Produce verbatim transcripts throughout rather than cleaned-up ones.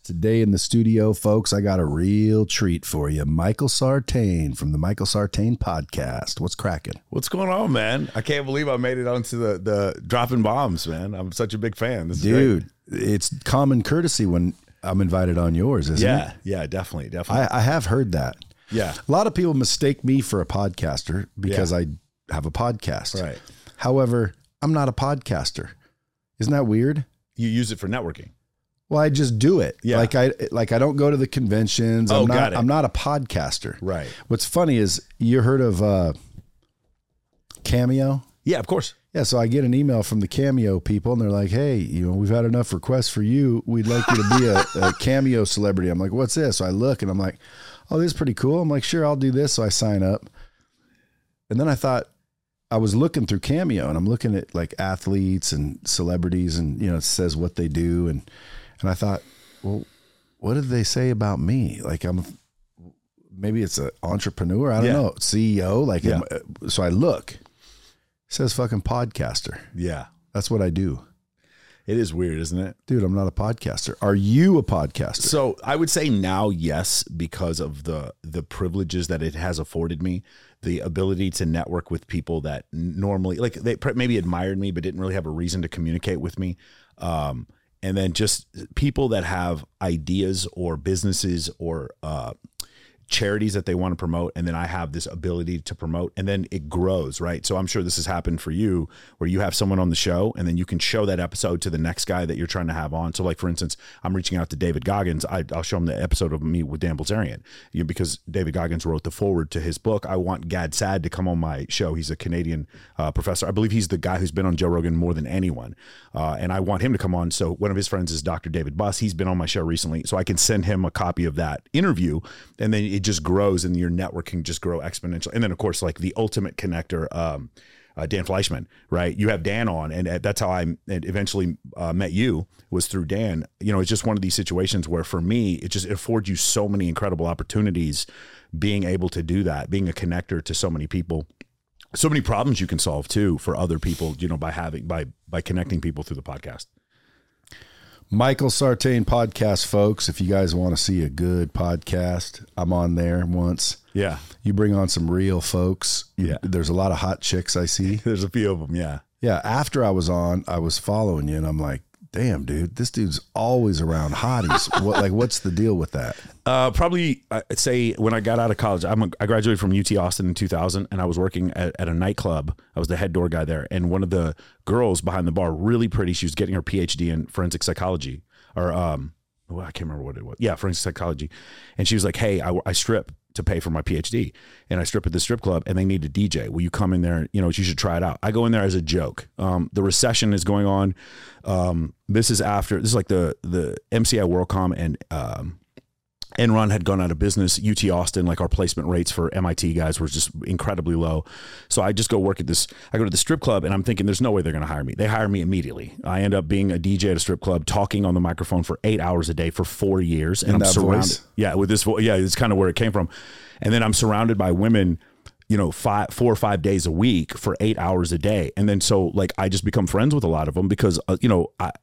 Today in the studio, folks, I got a real treat for you. Michael Sartain from the Michael Sartain Podcast. What's cracking? What's going on, man? I can't believe I made it onto the, the dropping bombs, man. I'm such a big fan. This is Dude, great. It's common courtesy when I'm invited on yours, isn't yeah, it? Yeah, definitely, definitely. I, I have heard that. Yeah. A lot of people mistake me for a podcaster because Yeah. I have a podcast. Right. However, I'm not a podcaster. Isn't that weird? You use it for networking. Well, I just do it. Yeah. Like I like I don't go to the conventions. Oh, I'm not got it. I'm not a podcaster. Right. What's funny is you heard of uh, Cameo? Yeah, of course. Yeah, so I get an email from the Cameo people and they're like, "Hey, you know, we've had enough requests for you. We'd like you to be a, a Cameo celebrity." I'm like, "What's this?" So I look and I'm like, "Oh, this is pretty cool." I'm like, "Sure, I'll do this." So I sign up. And then I thought I was looking through Cameo and I'm looking at like athletes and celebrities and you know, it says what they do and And I thought, well, what did they say about me? Like I'm, maybe it's an entrepreneur. I don't Yeah. know. C E O. Like, Yeah. am- so I look, it says fucking podcaster. Yeah. That's what I do. It is weird, isn't it? Dude, I'm not a podcaster. Are you a podcaster? So I would say now, yes, because of the the privileges that it has afforded me, the ability to network with people that normally, like they pr- maybe admired me, but didn't really have a reason to communicate with me. Um, and then just people that have ideas or businesses or uh, charities that they want to promote. And then I have this ability to promote and then it grows, right? So I'm sure this has happened for you where you have someone on the show and then you can show that episode to the next guy that you're trying to have on. So like, for instance, I'm reaching out to David Goggins. I, I'll show him the episode of me with Dan Bilzerian, you know, because David Goggins wrote the foreword to his book. I want Gad Saad to come on my show. He's a Canadian uh, professor. I believe he's the guy who's been on Joe Rogan more than anyone. Uh, and I want him to come on. So one of his friends is Doctor David Buss. He's been on my show recently. So I can send him a copy of that interview and then it just grows and your network can just grow exponentially. And then of course, like the ultimate connector, um, uh, Dan Fleischman, right? You have Dan on and that's how I eventually uh, met you was through Dan. You know, it's just one of these situations where for me, it just it affords you so many incredible opportunities being able to do that, being a connector to so many people, so many problems you can solve too for other people, you know, by having, by, by connecting people through the podcast. Michael Sartain Podcast, folks. If you guys want to see a good podcast, I'm on there once. Yeah. You bring on some real folks. You, Yeah. There's a lot of hot chicks I see. There's a few of them. Yeah. Yeah. After I was on, I was following you and I'm like, damn, dude, this dude's always around hotties. What, like, what's the deal with that? Uh, probably I'd say when I got out of college, I'm a, I graduated from U T Austin in two thousand and I was working at, at a nightclub. I was the head door guy there. And one of the girls behind the bar, really pretty. She was getting her P H D in forensic psychology or, um, well, I can't remember what it was. Yeah. Forensic psychology. And she was like, hey, I, I strip to pay for my P H D and I strip at the strip club and they need a D J. Will you come in there? You know, you should try it out. I go in there as a joke. Um, the recession is going on. Um, this is after, this is like the, the M C I WorldCom and, um, Enron had gone out of business. U T Austin, like our placement rates for M I T guys were just incredibly low. So I just go work at this, I go to the strip club and I'm thinking there's no way they're going to hire me. They hire me immediately. I end up being a D J at a strip club, talking on the microphone for eight hours a day for four years. And In I'm that surrounded. voice? Yeah. With this, vo- yeah, it's kind of where it came from. And then I'm surrounded by women, you know, five, four or five days a week for eight hours a day. And then, so like, I just become friends with a lot of them because, uh, you know, I,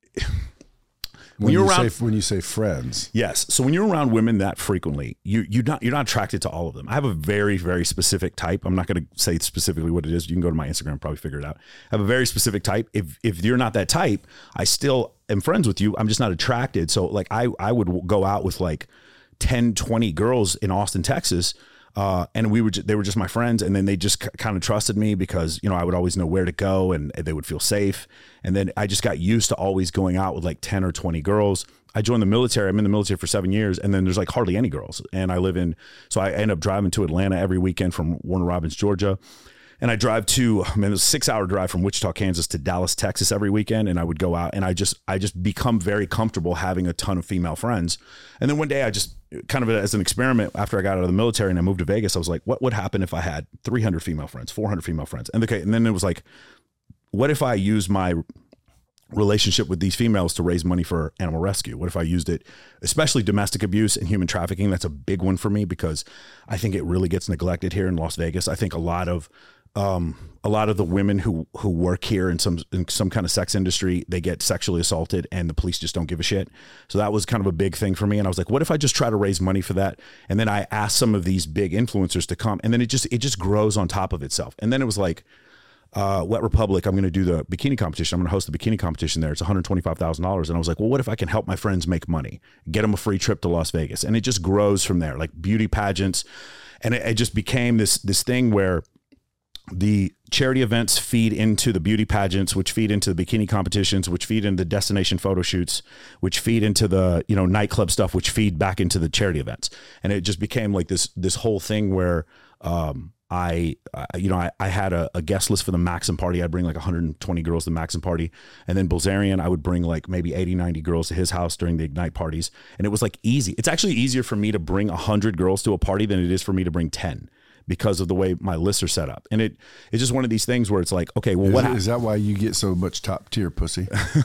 When, when you you're around, say, when you say friends. yes. So when you're around women that frequently, you you not you're not attracted to all of them. I have a very very specific type. I'm not going to say specifically what it is. You can go to my Instagram and probably figure it out. I have a very specific type. If if you're not that type, I still am friends with you. I'm just not attracted. So like I I would go out with like ten, twenty girls in Austin, Texas. Uh, and we were, they were just my friends. And then they just c- kind of trusted me because, you know, I would always know where to go and, and they would feel safe. And then I just got used to always going out with like ten or twenty girls. I joined the military. I'm in the military for seven years and then there's like hardly any girls. And I live in, so I end up driving to Atlanta every weekend from Warner Robins, Georgia. And I drive to, I mean, it's a six hour drive from Wichita, Kansas to Dallas, Texas every weekend. And I would go out and I just, I just become very comfortable having a ton of female friends. And then one day I just kind of as an experiment after I got out of the military and I moved to Vegas, I was like, what would happen if I had three hundred female friends, four hundred female friends? And okay. And then it was like, what if I use my relationship with these females to raise money for animal rescue? What if I used it, especially domestic abuse and human trafficking? That's a big one for me because I think it really gets neglected here in Las Vegas. I think a lot of um, a lot of the women who who work here in some in some kind of sex industry, they get sexually assaulted and the police just don't give a shit. So that was kind of a big thing for me. And I was like, what if I just try to raise money for that? And then I asked some of these big influencers to come, and then it just it just grows on top of itself. And then it was like, uh, Wet Republic, I'm going to do the bikini competition. I'm going to host the bikini competition there. It's one hundred twenty-five thousand dollars. And I was like, well, what if I can help my friends make money, get them a free trip to Las Vegas? And it just grows from there, like beauty pageants. And it, it just became this this thing where the charity events feed into the beauty pageants, which feed into the bikini competitions, which feed into the destination photo shoots, which feed into the, you know, nightclub stuff, which feed back into the charity events. And it just became like this, this whole thing where, um, I, uh, you know, I, I had a, a guest list for the Maxim party. I'd bring like one hundred twenty girls to the Maxim party. And then Bilzerian, I would bring like maybe eighty, ninety girls to his house during the Ignite parties. And it was like easy. It's actually easier for me to bring one hundred girls to a party than it is for me to bring ten. Because of the way my lists are set up. And it it's just one of these things where it's like, okay, well, is, what is that why you get so much top tier pussy?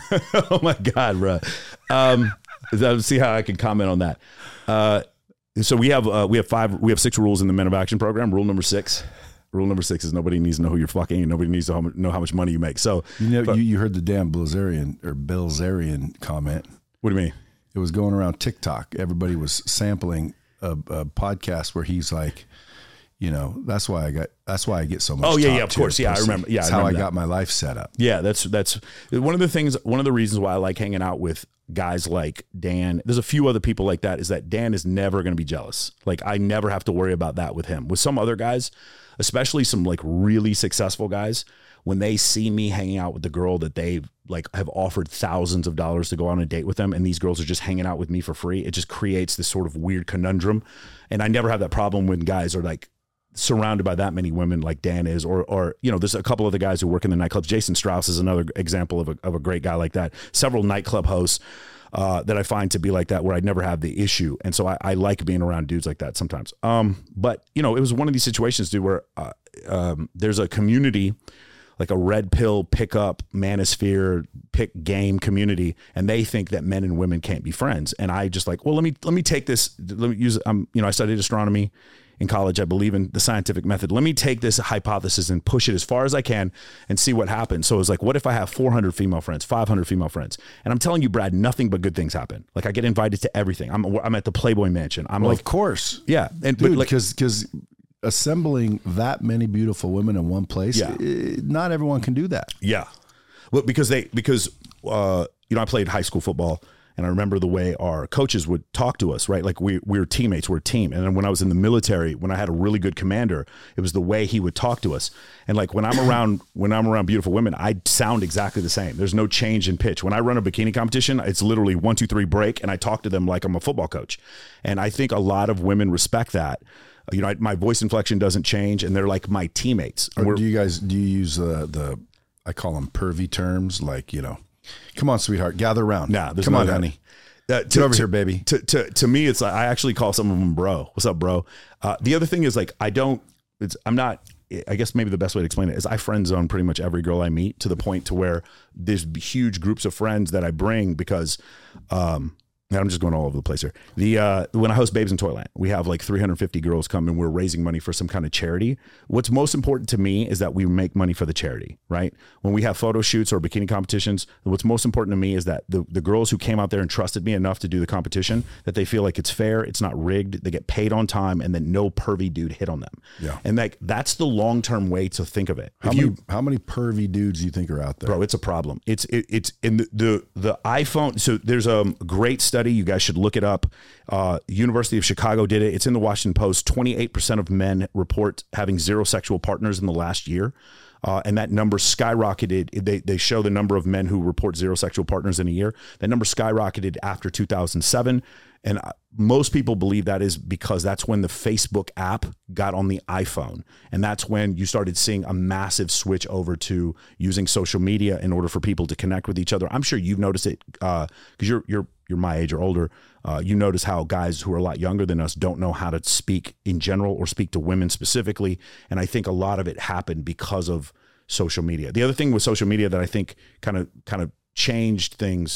Oh my God, bro. Um, let's see how I can comment on that. Uh, so we have uh, we have five we have six rules in the Men of Action program. Rule number six. Rule number six is nobody needs to know who you're fucking, and nobody needs to know how much money you make. So you know, but, you, you heard the damn Bilzerian or Bilzerian comment. What do you mean? It was going around TikTok. Everybody was sampling a, a podcast where he's like, you know, that's why I got, that's why I get so much. Oh yeah, yeah, of course. Yeah, pussy. I remember. Yeah, that's I how I that. got my life set up. Yeah, that's, that's one of the things, one of the reasons why I like hanging out with guys like Dan. There's a few other people like that, is that Dan is never going to be jealous. Like I never have to worry about that with him. With some other guys, especially some like really successful guys, when they see me hanging out with the girl that they like have offered thousands of dollars to go on a date with them, and these girls are just hanging out with me for free, it just creates this sort of weird conundrum. And I never have that problem when guys are like surrounded by that many women like Dan is, or, or, you know, there's a couple of the guys who work in the nightclubs. Jason Strauss is another example of a, of a great guy like that. Several nightclub hosts uh, that I find to be like that, where I'd never have the issue. And so I, I like being around dudes like that sometimes. Um, but you know, it was one of these situations, dude, where uh, um, there's a community, like a red pill pickup manosphere pick game community, and they think that men and women can't be friends. And I just like, well, let me, let me take this, let me use, um, you know, I studied astronomy in college. I believe in the scientific method. Let me take this hypothesis and push it as far as I can and see what happens. So it's like, what if I have four hundred female friends, five hundred female friends? And I'm telling you, Brad, nothing but good things happen. Like I get invited to everything. I'm, I'm at the Playboy Mansion. I'm well, like, of course. Yeah. And Dude, but like, cause, cause assembling that many beautiful women in one place, yeah. it, not everyone can do that. Yeah. Well, because they, because, uh, you know, I played high school football, and I remember the way our coaches would talk to us, right? Like we, we were teammates, we're a team. And then when I was in the military, when I had a really good commander, it was the way he would talk to us. And like when I'm around, when I'm around beautiful women, I sound exactly the same. There's no change in pitch. When I run a bikini competition, it's literally one, two, three, break. And I talk to them like I'm a football coach. And I think a lot of women respect that. You know, I, my voice inflection doesn't change, and they're like my teammates. And or do you guys, do you use the, the, I call them pervy terms, like, you know, come on, sweetheart, gather around. Nah, there's come no on, that. honey. Uh, Get to, over to, here, baby. To, to to me, it's like I actually call some of them bro. What's up, bro? Uh, the other thing is like I don't. It's I'm not. I guess maybe the best way to explain it is I friend zone pretty much every girl I meet, to the point to where there's huge groups of friends that I bring because. Um, I'm just going all over the place here. The uh, when I host Babes in Toyland, we have like three hundred fifty girls come, and we're raising money for some kind of charity. What's most important to me is that we make money for the charity, right? When we have photo shoots or bikini competitions, what's most important to me is that the, the girls who came out there and trusted me enough to do the competition, that they feel like it's fair, it's not rigged, they get paid on time, and that no pervy dude hit on them. Yeah. And like that's the long-term way to think of it. How if many you, how many pervy dudes do you think are out there? Bro, it's a problem. It's it, it's in the, the the iPhone. So there's a great study. You guys should look it up. Uh, University of Chicago did it. It's in the Washington Post. twenty-eight percent of men report having zero sexual partners in the last year. Uh, and that number skyrocketed. They they show the number of men who report zero sexual partners in a year. That number skyrocketed after two thousand seven. And most people believe that is because that's when the Facebook app got on the iPhone. And that's when you started seeing a massive switch over to using social media in order for people to connect with each other. I'm sure you've noticed it because uh, you're, you're, you're my age or older. Uh, you notice how guys who are a lot younger than us don't know how to speak in general or speak to women specifically. And I think a lot of it happened because of social media. The other thing with social media that I think kind of, kind of changed things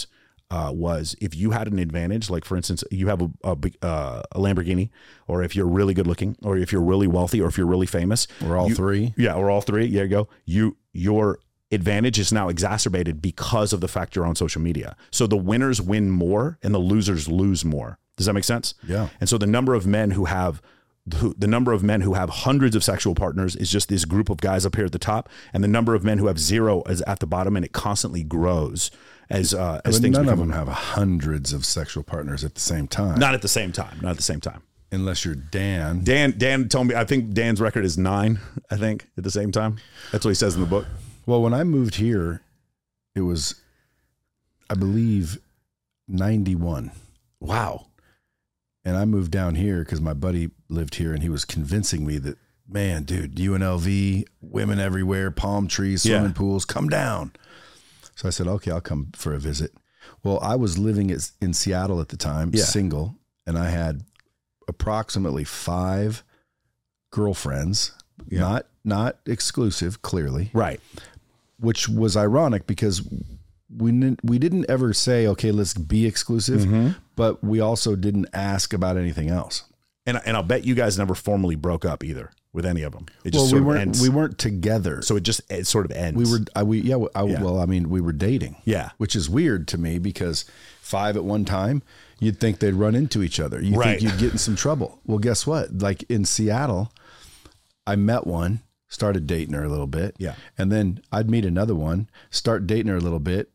uh, was if you had an advantage, like for instance, you have a, a, uh, a Lamborghini, or if you're really good looking, or if you're really wealthy, or if you're really famous. Or all you, three. Yeah, or all three. There you go. You, your advantage is now exacerbated because of the fact you're on social media. So the winners win more and the losers lose more. Does that make sense? Yeah. And so the number of men who have who, the number of men who have hundreds of sexual partners is just this group of guys up here at the top, and the number of men who have zero is at the bottom, and it constantly grows as uh, as But things none become. of them have hundreds of sexual partners at the same time. Not at the same time. Not at the same time. Unless you're Dan. Dan Dan told me. I think Dan's record is nine. I think at the same time. That's what he says in the book. Well, when I moved here, it was, I believe, ninety-one. Wow. And I moved down here because my buddy lived here, and he was convincing me that, man, dude, U N L V, women everywhere, palm trees, swimming Yeah. pools, come down. So I said, okay, I'll come for a visit. Well, I was living in Seattle at the time, Yeah. single, and I had approximately five girlfriends, Yeah. not not exclusive, clearly, Right. which was ironic because we didn't, we didn't ever say, okay, let's be exclusive, Mm-hmm. but we also didn't ask about anything else. And and I'll bet you guys never formally broke up either with any of them. It just Well, we sort of weren't ends. we weren't together. so it just it sort of ends. we were I, we yeah, I, Yeah. well I mean we were dating. Yeah. Which is weird to me because five at one time, you'd think they'd run into each other. You Right. think you'd get in some trouble. Well, guess what? Like in Seattle, I met one, started dating her a little bit. Yeah. And then I'd meet another one, start dating her a little bit.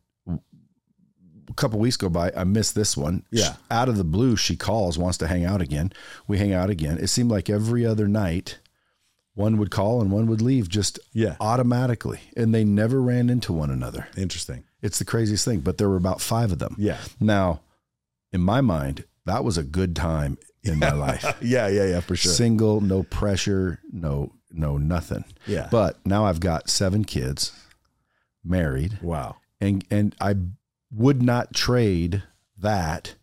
A couple weeks go by, I miss this one. Yeah. Out of the blue, she calls, wants to hang out again. We hang out again. It seemed like every other night, one would call and one would leave just Yeah. automatically. And they never ran into one another. Interesting. It's the craziest thing, but there were about five of them. Yeah. Now, in my mind, that was a good time in my life. Yeah, yeah, yeah, for sure. Single, no pressure, no, no, nothing. Yeah. But now I've got seven kids, married, Wow. and and I would not trade that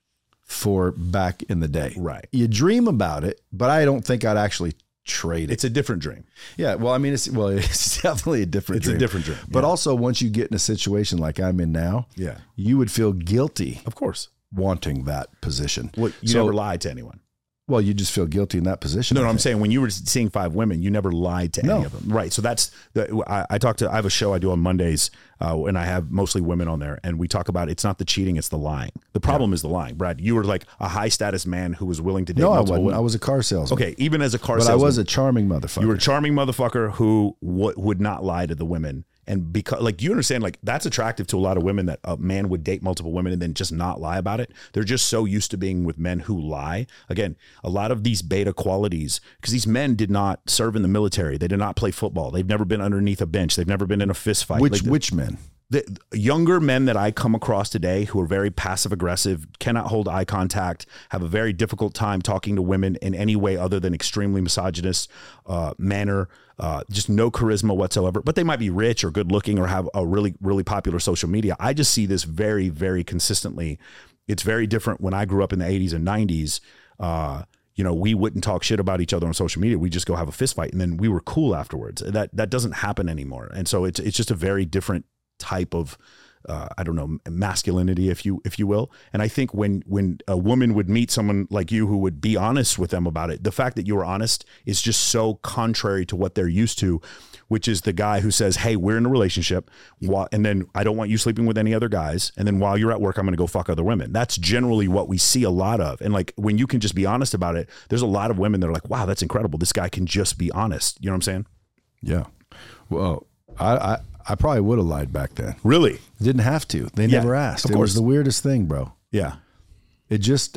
for back in the day. Right. You dream about it, but I don't think I'd actually trade it. It's a different dream. Yeah. Well, I mean, it's well, it's definitely a different It's dream. a different dream. But Yeah. also, once you get in a situation like I'm in now, Yeah. you would feel guilty Of course. wanting that position. Well, you So- never lied to anyone. Well, you just feel guilty in that position. No, I no, I'm think. saying when you were seeing five women, you never lied to No. any of them. Right. So that's the, I, I talk to, I have a show I do on Mondays uh, and I have mostly women on there, and we talk about, it's not the cheating, it's the lying. The problem is the lying. Brad, you were like a high status man who was willing to date No, I multiple wasn't. women. I was a car salesman. Okay. Even as a car But I salesman, was a charming motherfucker. you were a charming motherfucker who w- would not lie to the women. And because, like, you understand, like, that's attractive to a lot of women, that a man would date multiple women and then just not lie about it. They're just so used to being with men who lie. Again, a lot of these beta qualities, because these men did not serve in the military. They did not play football. They've never been underneath a bench. They've never been in a fist fight. which Like, the- which men? the younger men that I come across today who are very passive aggressive, cannot hold eye contact, have a very difficult time talking to women in any way other than extremely misogynist uh, manner, uh, just no charisma whatsoever, but they might be rich or good looking or have a really, really popular social media. I just see this very, very consistently. It's very different when I grew up in the eighties and nineties. Uh, you know, we wouldn't talk shit about each other on social media. We just go have a fist fight and then we were cool afterwards. That, that doesn't happen anymore. And so it's, it's just a very different type of uh, I don't know, masculinity, if you if you will. And I think when when a woman would meet someone like you who would be honest with them about it, the fact that you were honest is just so contrary to what they're used to, which is the guy who says, "Hey, we're in a relationship, and then I don't want you sleeping with any other guys, and then while you're at work, I'm going to go fuck other women." That's generally what we see a lot of. And like when you can just be honest about it, there's a lot of women that are like, "Wow, that's incredible. This guy can just be honest." You know what I'm saying? Yeah. Well, I I, I probably would have lied back then. Really? Didn't have to. They Yeah, never asked. of It course. was the weirdest thing, bro. Yeah. It just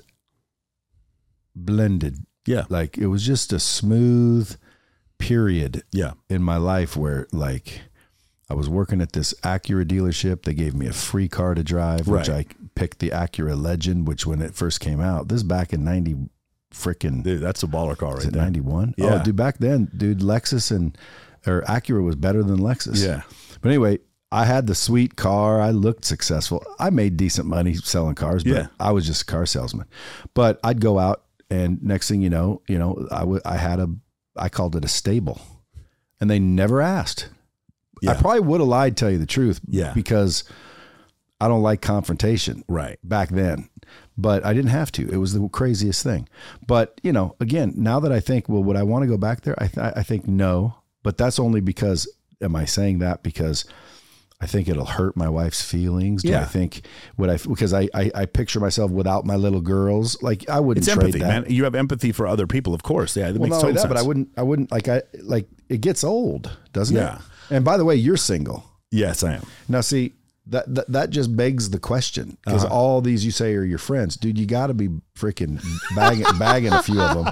blended. Yeah. Like it was just a smooth period Yeah. in my life where like I was working at this Acura dealership. They gave me a free car to drive, which Right. I picked the Acura Legend, which when it first came out, this is back in ninety freaking Dude, that's a baller car right is it there. ninety-one? Yeah. Oh, dude, back then, dude, Lexus and or Acura was better than Lexus. Yeah. But anyway, I had the sweet car. I looked successful. I made decent money selling cars, but Yeah. I was just a car salesman. But I'd go out, and next thing you know, you know, I would I had a I called it a stable, and they never asked. Yeah. I probably would have lied, tell you the truth, Yeah. because I don't like confrontation. Right. Back then. But I didn't have to. It was the craziest thing. But, you know, again, now that I think, well, would I want to go back there? I, th- I think no. But that's only because, am I saying that because I think it'll hurt my wife's feelings? Do Yeah. I think, would I, because I, I, I picture myself without my little girls. Like, I wouldn't It's trade empathy, that. man. You have empathy for other people, of course. Yeah, that Well, makes not total only that, sense. but I wouldn't, I wouldn't, like, I, like, it gets old, doesn't Yeah. it? And by the way, you're single. Yes, I am. Now, see, that that, that just begs the question, because Uh-huh. all these you say are your friends. Dude, you got to be freaking bagging, bagging a few of them.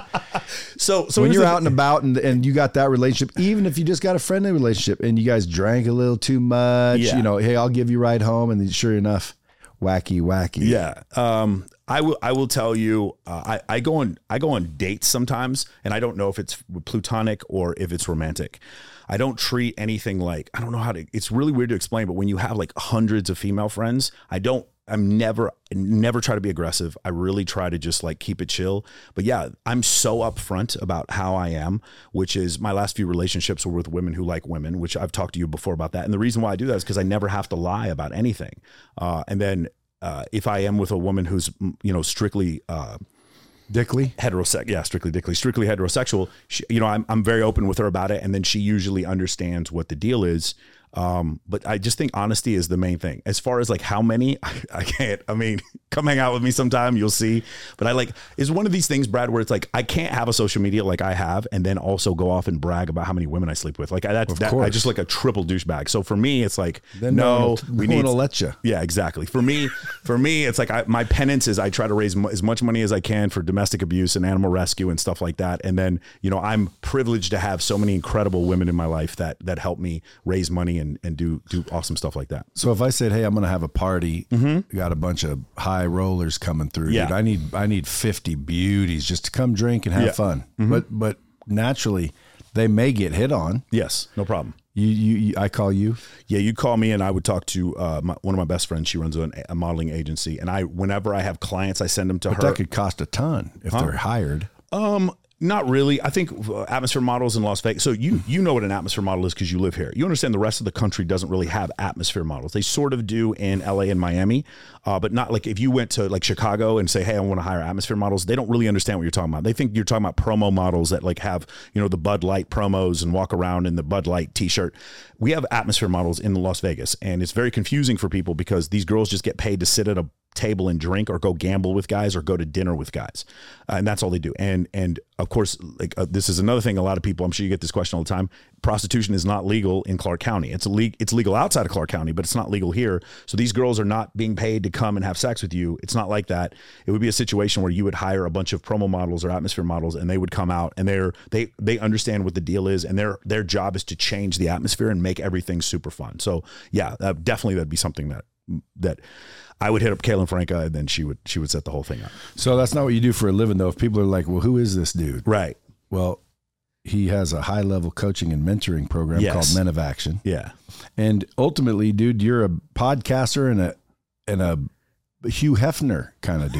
So, so when here's you're the- out and about and, and you got that relationship, even if you just got a friendly relationship and you guys drank a little too much, Yeah. you know, hey, I'll give you a ride home. And then sure enough, wacky, wacky. Yeah. Um, I will, I will tell you, uh, I, I go on, I go on dates sometimes, and I don't know if it's plutonic or if it's romantic. I don't treat anything like, I don't know how to, it's really weird to explain, but when you have like hundreds of female friends, I don't, I'm never, never try to be aggressive. I really try to just like keep it chill. But yeah, I'm so upfront about how I am, which is my last few relationships were with women who like women, which I've talked to you before about that. And the reason why I do that is because I never have to lie about anything. Uh, and then uh, if I am with a woman who's, you know, strictly, uh, Dickley. heterosexual, yeah, strictly dickly, strictly heterosexual. She, you know, I'm I'm very open with her about it, and then she usually understands what the deal is. Um, but I just think honesty is the main thing. As far as like how many, I, I can't. I mean, come hang out with me sometime, you'll see. But I like is one of these things, Brad, where it's like I can't have a social media like I have, and then also go off and brag about how many women I sleep with. Like I, that's that, I just like a triple douchebag. So for me, it's like Then no, no, we no need one will let you. yeah, exactly. For me, for me, it's like I, my penance is I try to raise mo- as much money as I can for domestic abuse and animal rescue and stuff like that. And then, you know, I'm privileged to have so many incredible women in my life that that help me raise money and, and do do awesome stuff like that. So if I said, hey, I'm going to have a party, mm-hmm. got a bunch of high rollers coming through. Yeah. Dude, I need I need fifty beauties just to come drink and have Yeah. fun. Mm-hmm. But but naturally, they may get hit on. Yes, no problem. You, you, you I call you. Yeah, you call me and I would talk to uh, my, one of my best friends. She runs an, a modeling agency, and I, whenever I have clients, I send them to But her. that could cost a ton if Huh? they're hired. Um, not really. I think uh, atmosphere models in Las Vegas. So you you know what an atmosphere model is because you live here. You understand the rest of the country doesn't really have atmosphere models. They sort of do in L A and Miami, uh, but not like if you went to like Chicago and say, hey, I want to hire atmosphere models. They don't really understand what you're talking about. They think you're talking about promo models that like have, you know, the Bud Light promos and walk around in the Bud Light t-shirt. We have atmosphere models in Las Vegas, and it's very confusing for people because these girls just get paid to sit at a table and drink or go gamble with guys or go to dinner with guys. Uh, and that's all they do. And, and of course, like uh, this is another thing. A lot of people, I'm sure you get this question all the time. Prostitution is not legal in Clark County. It's illegal. It's legal outside of Clark County, but it's not legal here. So these girls are not being paid to come and have sex with you. It's not like that. It would be a situation where you would hire a bunch of promo models or atmosphere models, and they would come out and they're, they, they understand what the deal is. And their, their job is to change the atmosphere and make everything super fun. So yeah, uh, definitely that'd be something that, that I would hit up Kaylin Franca, and then she would she would set the whole thing up. So that's not what you do for a living, though. If people are like, well, who is this dude? Right. Well, he has a high level coaching and mentoring program Yes. called Men of Action. Yeah. And ultimately, dude, you're a podcaster and a and a Hugh Hefner kind of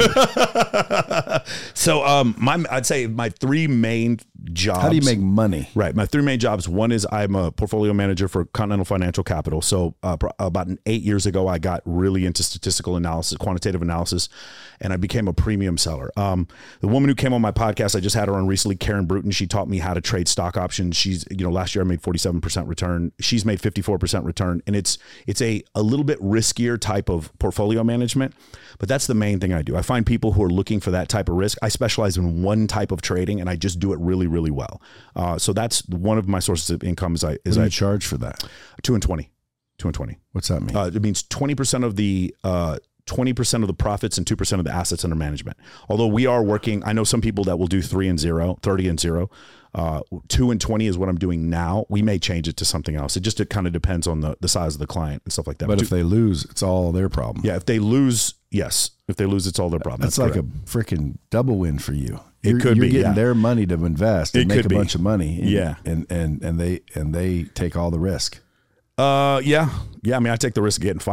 dude. So um, my I'd say my three main jobs. How do you make money? Right. My three main jobs. One is I'm a portfolio manager for Continental Financial Capital. So uh, pro- about an eight years ago, I got really into statistical analysis, quantitative analysis, and I became a premium seller. Um, the woman who came on my podcast, I just had her on recently, Karen Bruton. She taught me how to trade stock options. She's, you know, last year I made forty-seven percent return. She's made fifty-four percent return. And it's, it's a, a little bit riskier type of portfolio management, but that's the main thing I do. I find people who are looking for that type of risk. I specialize in one type of trading, and I just do it really, really well. Uh, so that's one of my sources of income. Is I is What do I you charge for that? two and twenty, two and twenty. What's that mean? Uh, it means twenty percent of the uh, twenty percent of the profits and two percent of the assets under management. Although we are working, I know some people that will do three and zero, thirty and zero. Uh, two and twenty is what I'm doing now. We may change it to something else. It just it kind of depends on the, the size of the client and stuff like that. but two, if they lose, it's all their problem. yeah, if they lose, yes. If they lose, it's all their problem. That's, That's like correct. a freaking double win for you. It You're, could you're be, getting yeah. their money to invest and It make could a be. bunch of money. And, Yeah. and and and they and they take all the risk. Uh, yeah, yeah. I mean, I take the risk of getting fired.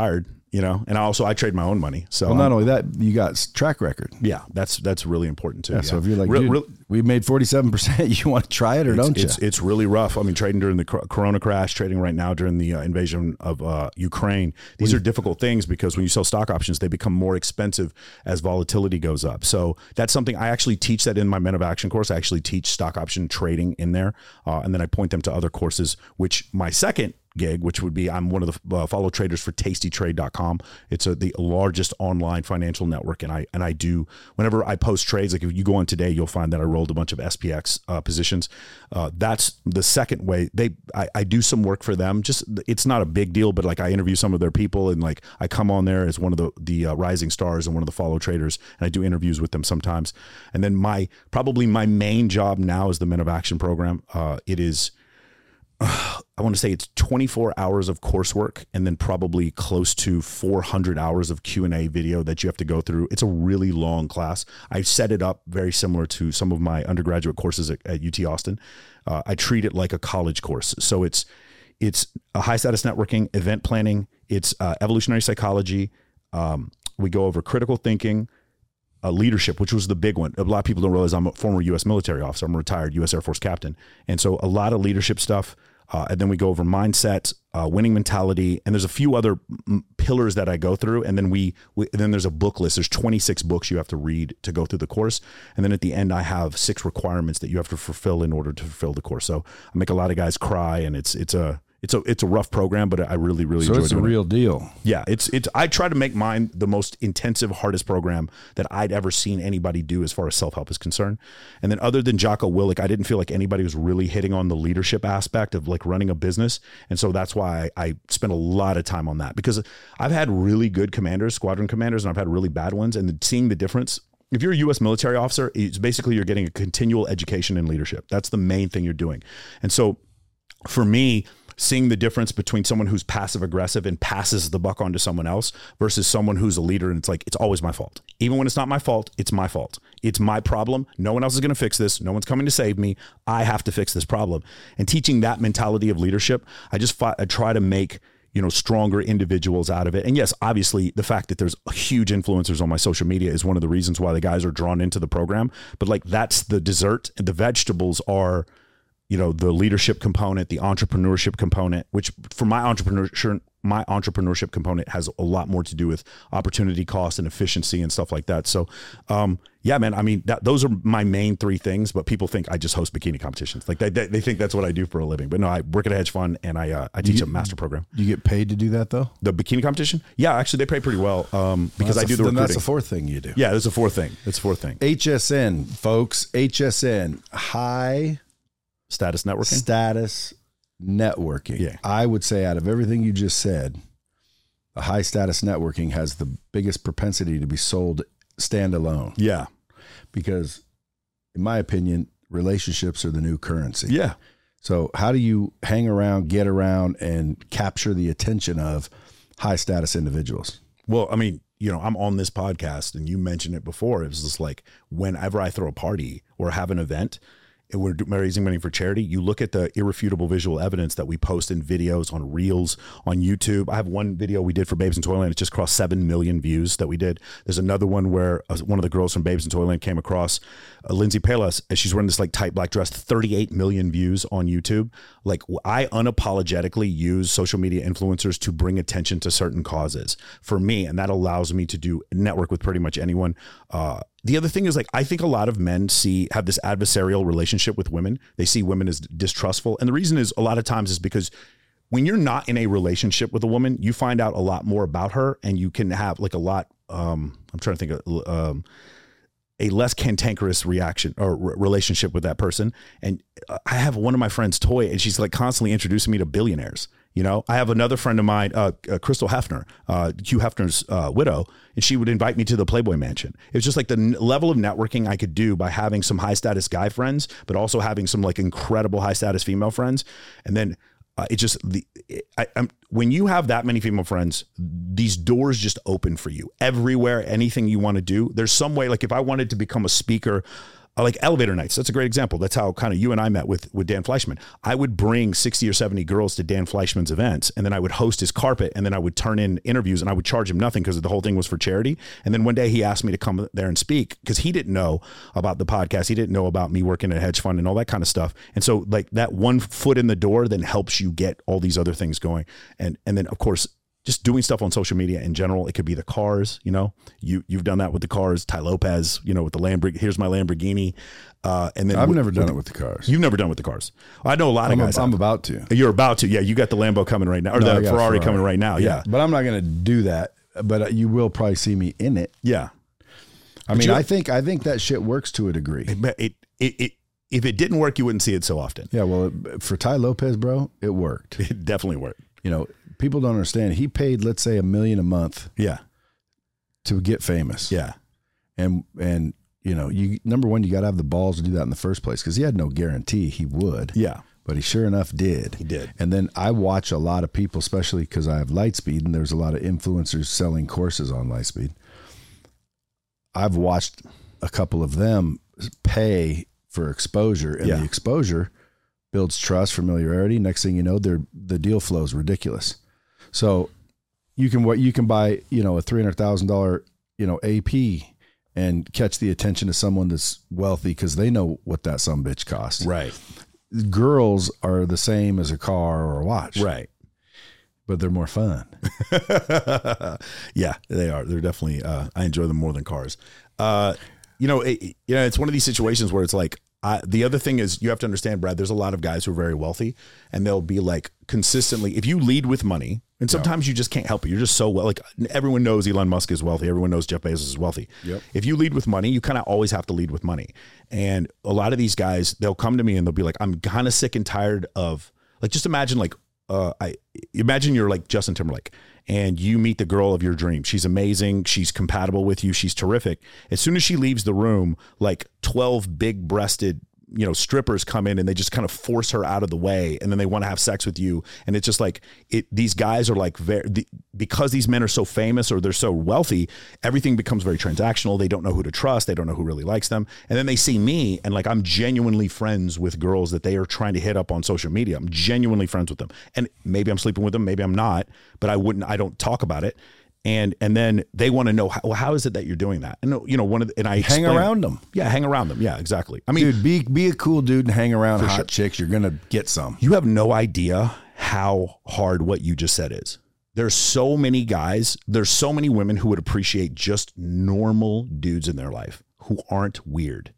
you know, and I also, I trade my own money. So well, not only that, you got track record. Yeah, that's that's really important too. Yeah, yeah. So if you're like, Real, dude, real, we made forty-seven percent, you want to try it or it's, don't you? It's, it's really rough. I mean, trading during the Corona crash, trading right now during the uh, invasion of uh, Ukraine. These are difficult things because when you sell stock options, they become more expensive as volatility goes up. So that's something I actually teach that in my Men of Action course. I actually teach stock option trading in there. Uh, and then I point them to other courses, which my second gig, which would be I'm one of the uh, follow traders for tasty trade dot com. It's a, the largest online financial network, and I and I do whenever I post trades. Like if you go on today, you'll find that I rolled a bunch of S P X uh, positions. Uh, that's the second way. They I, I do some work for them. Just it's not a big deal, but like I interview some of their people, and like I come on there as one of the the uh, rising stars and one of the follow traders, and I do interviews with them sometimes. And then my probably my main job now is the Men of Action program. Uh, it is. I want to say it's twenty-four hours of coursework and then probably close to four hundred hours of Q and A video that you have to go through. It's a really long class. I set it up very similar to some of my undergraduate courses at, at U T Austin. Uh, I treat it like a college course. So it's it's a high status networking, event planning. It's uh, evolutionary psychology. Um, we go over critical thinking, Uh, leadership, which was the big one. A lot of people don't realize I'm a former U S military officer. I'm a retired U S Air Force captain. And so a lot of leadership stuff. Uh, and then we go over mindset, uh, winning mentality. And there's a few other m- pillars that I go through. And then we, we, and then there's a book list. There's twenty-six books you have to read to go through the course. And then at the end, I have six requirements that you have to fulfill in order to fulfill the course. So I make a lot of guys cry, and it's, it's a, It's a it's a rough program, but I really really so enjoy it's a doing real it. deal. Yeah, it's it's. I try to make mine the most intensive, hardest program that I'd ever seen anybody do as far as self help is concerned. And then other than Jocko Willink, I didn't feel like anybody was really hitting on the leadership aspect of like running a business. And so that's why I, I spent a lot of time on that, because I've had really good commanders, squadron commanders, and I've had really bad ones. And seeing the difference. If you're a U S military officer, it's basically you're getting a continual education in leadership. That's the main thing you're doing. And so for me, seeing the difference between someone who's passive aggressive and passes the buck on to someone else versus someone who's a leader and it's like, it's always my fault. Even when it's not my fault, it's my fault. It's my problem. No one else is going to fix this. No one's coming to save me. I have to fix this problem. And teaching that mentality of leadership, I just fought, I try to make, you know, stronger individuals out of it. And yes, obviously the fact that there's huge influencers on my social media is one of the reasons why the guys are drawn into the program. But like, that's the dessert, and the vegetables are, you know, the leadership component, the entrepreneurship component, which for my entrepreneurship, my entrepreneurship component has a lot more to do with opportunity cost and efficiency and stuff like that. So, um, yeah, man, I mean, that, those are my main three things, but people think I just host bikini competitions. Like they, they, they think that's what I do for a living, but no, I work at a hedge fund and I, uh, I teach you, a master program. You get paid to do that though? The bikini competition? Yeah, actually they pay pretty well, um, because well, I do a, the then recruiting. That's the fourth thing you do. Yeah, that's a fourth thing. That's a fourth thing. H S N, folks, H S N, high status networking. Status networking. Yeah. I would say out of everything you just said, a high status networking has the biggest propensity to be sold standalone. Yeah. Because in my opinion, relationships are the new currency. Yeah. So how do you hang around, get around, and capture the attention of high status individuals? Well, I mean, you know, I'm on this podcast and you mentioned it before. It was just like whenever I throw a party or have an event, and we're raising money for charity, you look at the irrefutable visual evidence that we post in videos, on Reels, on YouTube. I have one video we did for Babes in Toyland. It just crossed seven million views that we did. There's another one where uh, one of the girls from Babes in Toyland came across uh, Lindsay Palas, and she's wearing this like tight black dress, thirty-eight million views on YouTube. Like I unapologetically use social media influencers to bring attention to certain causes for me. And that allows me to do network with pretty much anyone. Uh, The other thing is like, I think a lot of men see, have this adversarial relationship with women. They see women as distrustful. And the reason is a lot of times is because when you're not in a relationship with a woman, you find out a lot more about her and you can have like a lot, um, I'm trying to think of, um, a less cantankerous reaction or re- relationship with that person. And I have one of my friends, Toy, and she's like constantly introducing me to billionaires. You know, I have another friend of mine, uh, uh, Crystal Hefner, uh, Hugh Hefner's uh, widow, and she would invite me to the Playboy Mansion. It was just like the n- level of networking I could do by having some high status guy friends, but also having some like incredible high status female friends. And then uh, it just, the I, I'm, when you have that many female friends, these doors just open for you everywhere, anything you want to do. There's some way, like if I wanted to become a speaker like elevator nights. That's a great example. That's how kind of you and I met with, with Dan Fleischman. I would bring sixty or seventy girls to Dan Fleischman's events, and then I would host his carpet, and then I would turn in interviews, and I would charge him nothing because the whole thing was for charity. And then one day he asked me to come there and speak because he didn't know about the podcast. He didn't know about me working at a hedge fund and all that kind of stuff. And so like that one foot in the door then helps you get all these other things going. And, and then of course, just doing stuff on social media in general. It could be the cars, you know, you, you've done that with the cars, Ty Lopez, you know, with the Lamborghini, here's my Lamborghini. Uh, and then I've with, never done with, it with the cars. You've never done it with the cars. I know a lot I'm of guys. A, I'm have. about to. You're about to. Yeah. You got the Lambo coming right now, or No, the Ferrari, Ferrari coming right now. Yeah. yeah. But I'm not going to do that, but you will probably see me in it. Yeah. I mean, I think, I think that shit works to a degree. It, it, it, it if it didn't work, you wouldn't see it so often. Yeah. Well, it, for Ty Lopez, bro, it worked. It definitely worked. You know, people don't understand. He paid, let's say, a million a month. Yeah. To get famous. Yeah. And, and, you know, you, number one, you got to have the balls to do that in the first place. Cause he had no guarantee he would. Yeah. But he sure enough did. He did. And then I watch a lot of people, especially cause I have Lightspeed and there's a lot of influencers selling courses on Lightspeed. I've watched a couple of them pay for exposure, and yeah. the exposure builds trust, familiarity. Next thing you know, they're, the deal flow is ridiculous. So you can, what you can buy, you know, a three hundred thousand dollars, you know, A P and catch the attention of someone that's wealthy because they know what that sumbitch costs. Right. Girls are the same as a car or a watch. Right. But they're more fun. Yeah, they are. They're definitely, uh, I enjoy them more than cars. Uh, you know, it, you know, it's one of these situations where it's like, I, the other thing is you have to understand, Brad, there's a lot of guys who are very wealthy and they'll be like consistently, if you lead with money, and sometimes yeah. you just can't help it. You're just so well, like everyone knows Elon Musk is wealthy. Everyone knows Jeff Bezos is wealthy. Yep. If you lead with money, you kind of always have to lead with money. And a lot of these guys, they'll come to me and they'll be like, I'm kind of sick and tired of, like, just imagine like, uh, I imagine you're like Justin Timberlake and you meet the girl of your dreams. She's amazing. She's compatible with you. She's terrific. As soon as she leaves the room, like twelve big breasted, you know, strippers come in and they just kind of force her out of the way. And then they want to have sex with you. And it's just like it, these guys are like very, the, because these men are so famous or they're so wealthy, everything becomes very transactional. They don't know who to trust. They don't know who really likes them. And then they see me and like, I'm genuinely friends with girls that they are trying to hit up on social media. I'm genuinely friends with them. And maybe I'm sleeping with them. Maybe I'm not, but I wouldn't, I don't talk about it. And, and then they want to know, how, well, how is it that you're doing that? And, you know, one of the, and I hang around them. Yeah. Hang around them. Yeah, exactly. I mean, dude, be, be a cool dude and hang around hot sure. chicks. You're going to get some. You have no idea how hard what you just said is. There's so many guys, there's so many women who would appreciate just normal dudes in their life who aren't weird.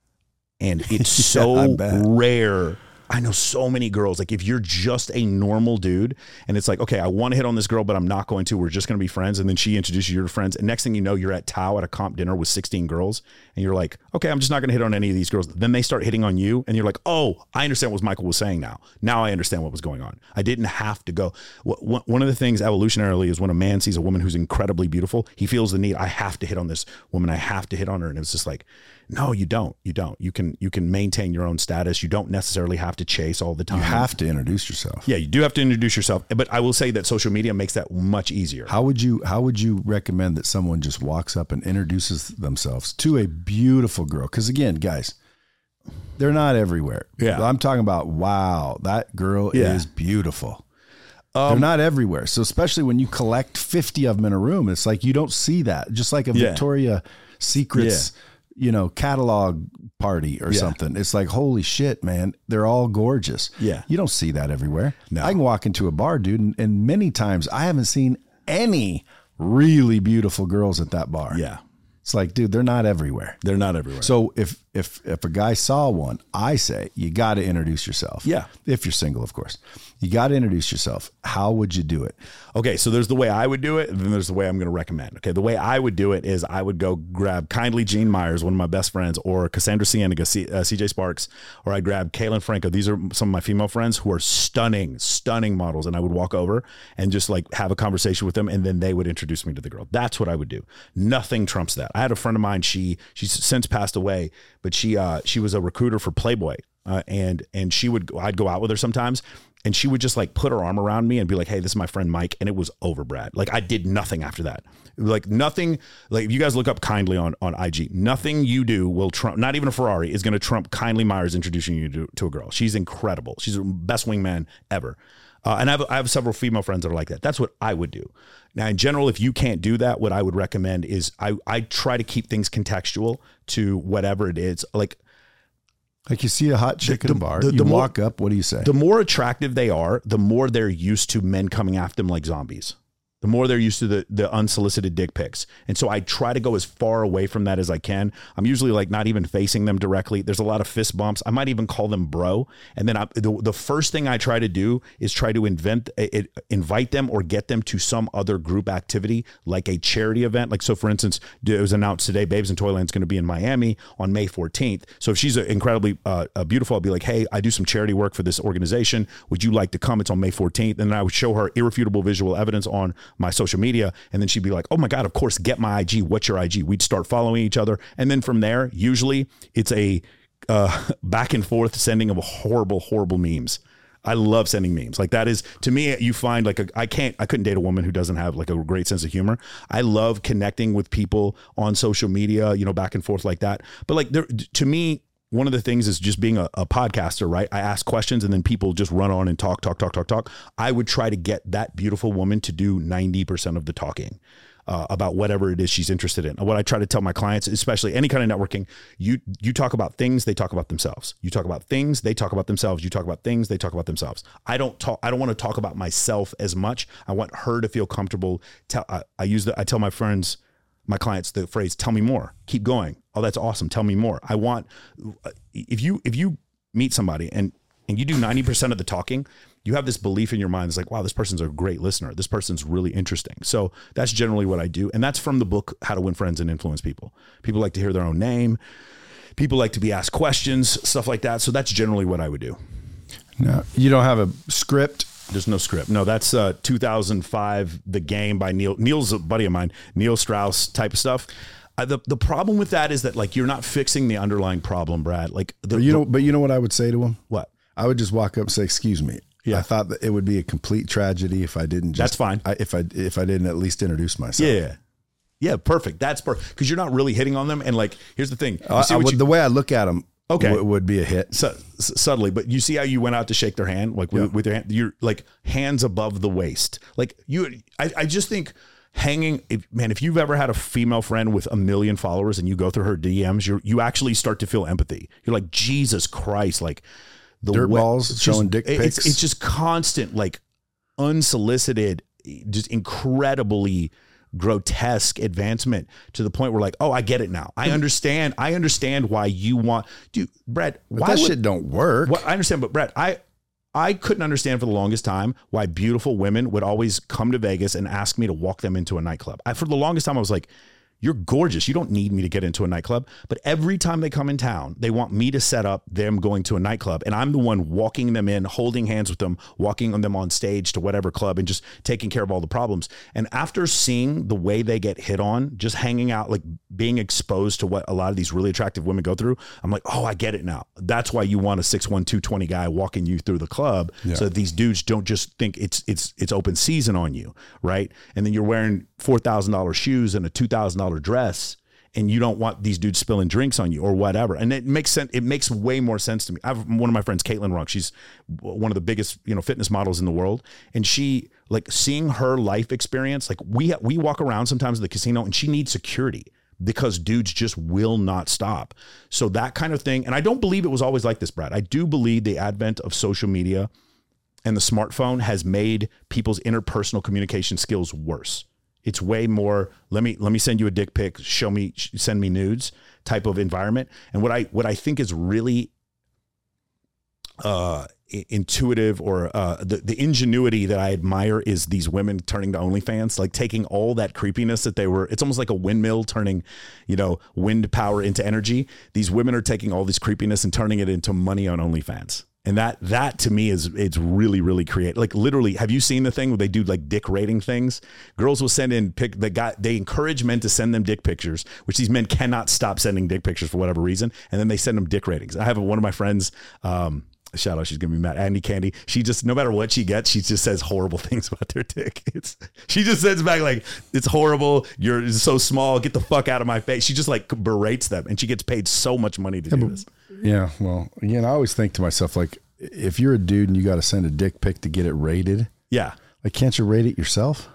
And it's so rare. I know so many girls, like if you're just a normal dude and it's like, okay, I want to hit on this girl, but I'm not going to, we're just going to be friends. And then she introduces you to friends. And next thing you know, you're at Tao at a comp dinner with sixteen girls. And you're like, okay, I'm just not going to hit on any of these girls. Then they start hitting on you. And you're like, oh, I understand what Michael was saying now. Now I understand what was going on. I didn't have to go. One of the things evolutionarily is when a man sees a woman who's incredibly beautiful, he feels the need, I have to hit on this woman. I have to hit on her. And it's just like, no, you don't. You don't. You can you can maintain your own status. You don't necessarily have to chase all the time. You have to introduce yourself. Yeah, you do have to introduce yourself. But I will say that social media makes that much easier. How would you How would you recommend that someone just walks up and introduces themselves to a beautiful girl? Because again, guys, they're not everywhere. Yeah, I'm talking about, wow, that girl yeah. is beautiful. Um, they're not everywhere. So especially when you collect fifty of them in a room, it's like you don't see that. Just like a yeah. Victoria Secrets. Yeah. you know, catalog party or yeah. something. It's like, holy shit, man, they're all gorgeous. Yeah. You don't see that everywhere. No. I can walk into a bar, dude, and, and many times I haven't seen any really beautiful girls at that bar. Yeah. It's like, dude, they're not everywhere. They're not everywhere. So if if if a guy saw one, I say you got to introduce yourself. Yeah. If you're single, of course. You got to introduce yourself. How would you do it? Okay, so there's the way I would do it, and then there's the way I'm going to recommend. Okay, the way I would do it is I would go grab kindly Jean Myers, one of my best friends, or Cassandra Cienega, C, uh, C J Sparks, or I'd grab Kaylin Franco. These are some of my female friends who are stunning, stunning models, and I would walk over and just like have a conversation with them, and then they would introduce me to the girl. That's what I would do. Nothing trumps that. I had a friend of mine. She she's since passed away, but she uh, she was a recruiter for Playboy. Uh, and and she would I'd go out with her sometimes, and she would just like put her arm around me and be like, hey, this is my friend Mike. And it was over, Brad. Like I did nothing after that. Like nothing, like if you guys look up Kindly on, on I G, nothing you do will trump, not even a Ferrari is going to trump Kindly Myers introducing you to, to a girl. She's incredible. She's the best wingman ever. Uh, and I have, I have several female friends that are like that. That's what I would do. Now, in general, if you can't do that, what I would recommend is I, I try to keep things contextual to whatever it is. Like, Like you see a hot chick the, at a bar, the, the you more, walk up, what do you say? The more attractive they are, the more they're used to men coming after them like zombies. The more they're used to the, the unsolicited dick pics. And so I try to go as far away from that as I can. I'm usually like not even facing them directly. There's a lot of fist bumps. I might even call them bro. And then I, the, the first thing I try to do is try to invent, it, invite them or get them to some other group activity, like a charity event. Like, so for instance, it was announced today, Babes in Toyland is going to be in Miami on May fourteenth. So if she's incredibly uh, beautiful, I'll be like, hey, I do some charity work for this organization. Would you like to come? It's on May fourteenth. And then I would show her irrefutable visual evidence on my social media. And then she'd be like, oh my God, of course, get my I G. What's your I G? We'd start following each other. And then from there, usually it's a uh, back and forth sending of horrible, horrible memes. I love sending memes. Like that is, to me, you find like, a, I can't, I couldn't date a woman who doesn't have like a great sense of humor. I love connecting with people on social media, you know, back and forth like that. But like there, to me, one of the things is just being a, a podcaster, right? I ask questions and then people just run on and talk, talk, talk, talk, talk. I would try to get that beautiful woman to do ninety percent of the talking uh, about whatever it is she's interested in. What I try to tell my clients, especially any kind of networking, you you talk about things, they talk about themselves. You talk about things, they talk about themselves. You talk about things, they talk about themselves. I don't talk. I don't want to talk about myself as much. I want her to feel comfortable. Tell, I, I use the. I tell my friends, my clients, the phrase, tell me more, keep going. Oh, that's awesome. Tell me more. I want, if you, if you meet somebody and, and you do ninety percent of the talking, you have this belief in your mind. It's like, wow, this person's a great listener. This person's really interesting. So that's generally what I do. And that's from the book, How to Win Friends and Influence People. People like to hear their own name. People like to be asked questions, stuff like that. So that's generally what I would do. No, you don't have a script. There's no script. No, that's uh, two thousand five, The Game by Neil. Neil's a buddy of mine, Neil Strauss type of stuff. Uh, the the problem with that is that like you're not fixing the underlying problem, Brad. Like the, but you the, know, but you know what I would say to him? What? I would just walk up and say, "Excuse me." Yeah. I thought that it would be a complete tragedy if I didn't. Just, That's fine. I, if I if I didn't at least introduce myself. Yeah. Yeah, perfect. That's perfect because you're not really hitting on them. And like, here's the thing: I, I would, you, the way I look at them, okay, w- would be a hit Su- subtly. But you see how you went out to shake their hand, like with, yeah. with your hand, you're like hands above the waist. Like you, I, I just think. Hanging, if, man, if you've ever had a female friend with a million followers and you go through her D Ms, you you actually start to feel empathy. You're like, Jesus Christ, like the dirt way, balls just, showing dick pics. It's, it's just constant, like unsolicited, just incredibly grotesque advancement to the point where like, oh, I get it now. I understand. I understand why you want, dude, Brett. But why that would, shit don't work. Well, I understand, but Brett, I. I couldn't understand for the longest time why beautiful women would always come to Vegas and ask me to walk them into a nightclub. I, for the longest time, I was like, you're gorgeous. You don't need me to get into a nightclub. But every time they come in town, they want me to set up them going to a nightclub. And I'm the one walking them in, holding hands with them, walking on them on stage to whatever club and just taking care of all the problems. And after seeing the way they get hit on, just hanging out, like being exposed to what a lot of these really attractive women go through, I'm like, oh, I get it now. That's why you want a six one, two twenty guy walking you through the club yeah. so that these dudes don't just think it's it's it's open season on you, right? And then you're wearing four thousand dollars shoes and a two thousand dollars dress and you don't want these dudes spilling drinks on you or whatever. And it makes sense. It makes way more sense to me. I have one of my friends, Caitlin Runk. She's one of the biggest, you know, fitness models in the world. And she, like, seeing her life experience, like we, we walk around sometimes at the casino and she needs security because dudes just will not stop. So that kind of thing. And I don't believe it was always like this, Brad. I do believe the advent of social media and the smartphone has made people's interpersonal communication skills worse. It's way more, let me let me send you a dick pic, show me, send me nudes type of environment. And what I what I think is really uh, intuitive or uh, the, the ingenuity that I admire is these women turning to OnlyFans, like taking all that creepiness that they were, it's almost like a windmill turning, you know, wind power into energy. These women are taking all this creepiness and turning it into money on OnlyFans. And that, that to me is, it's really, really creative. Like literally, have you seen the thing where they do like dick rating things? Girls will send in pic, the guy, they encourage men to send them dick pictures, which these men cannot stop sending dick pictures for whatever reason. And then they send them dick ratings. I have one of my friends, um, shout out, she's gonna be mad. Andy Candy. She just, no matter what she gets, she just says horrible things about their dick. It's, she just sends back like, it's horrible. You're so small. Get the fuck out of my face. She just like berates them, and she gets paid so much money to yeah, do but, this. Yeah. Well, again, I always think to myself, like, if you're a dude and you got to send a dick pic to get it rated, yeah, like, can't you rate it yourself?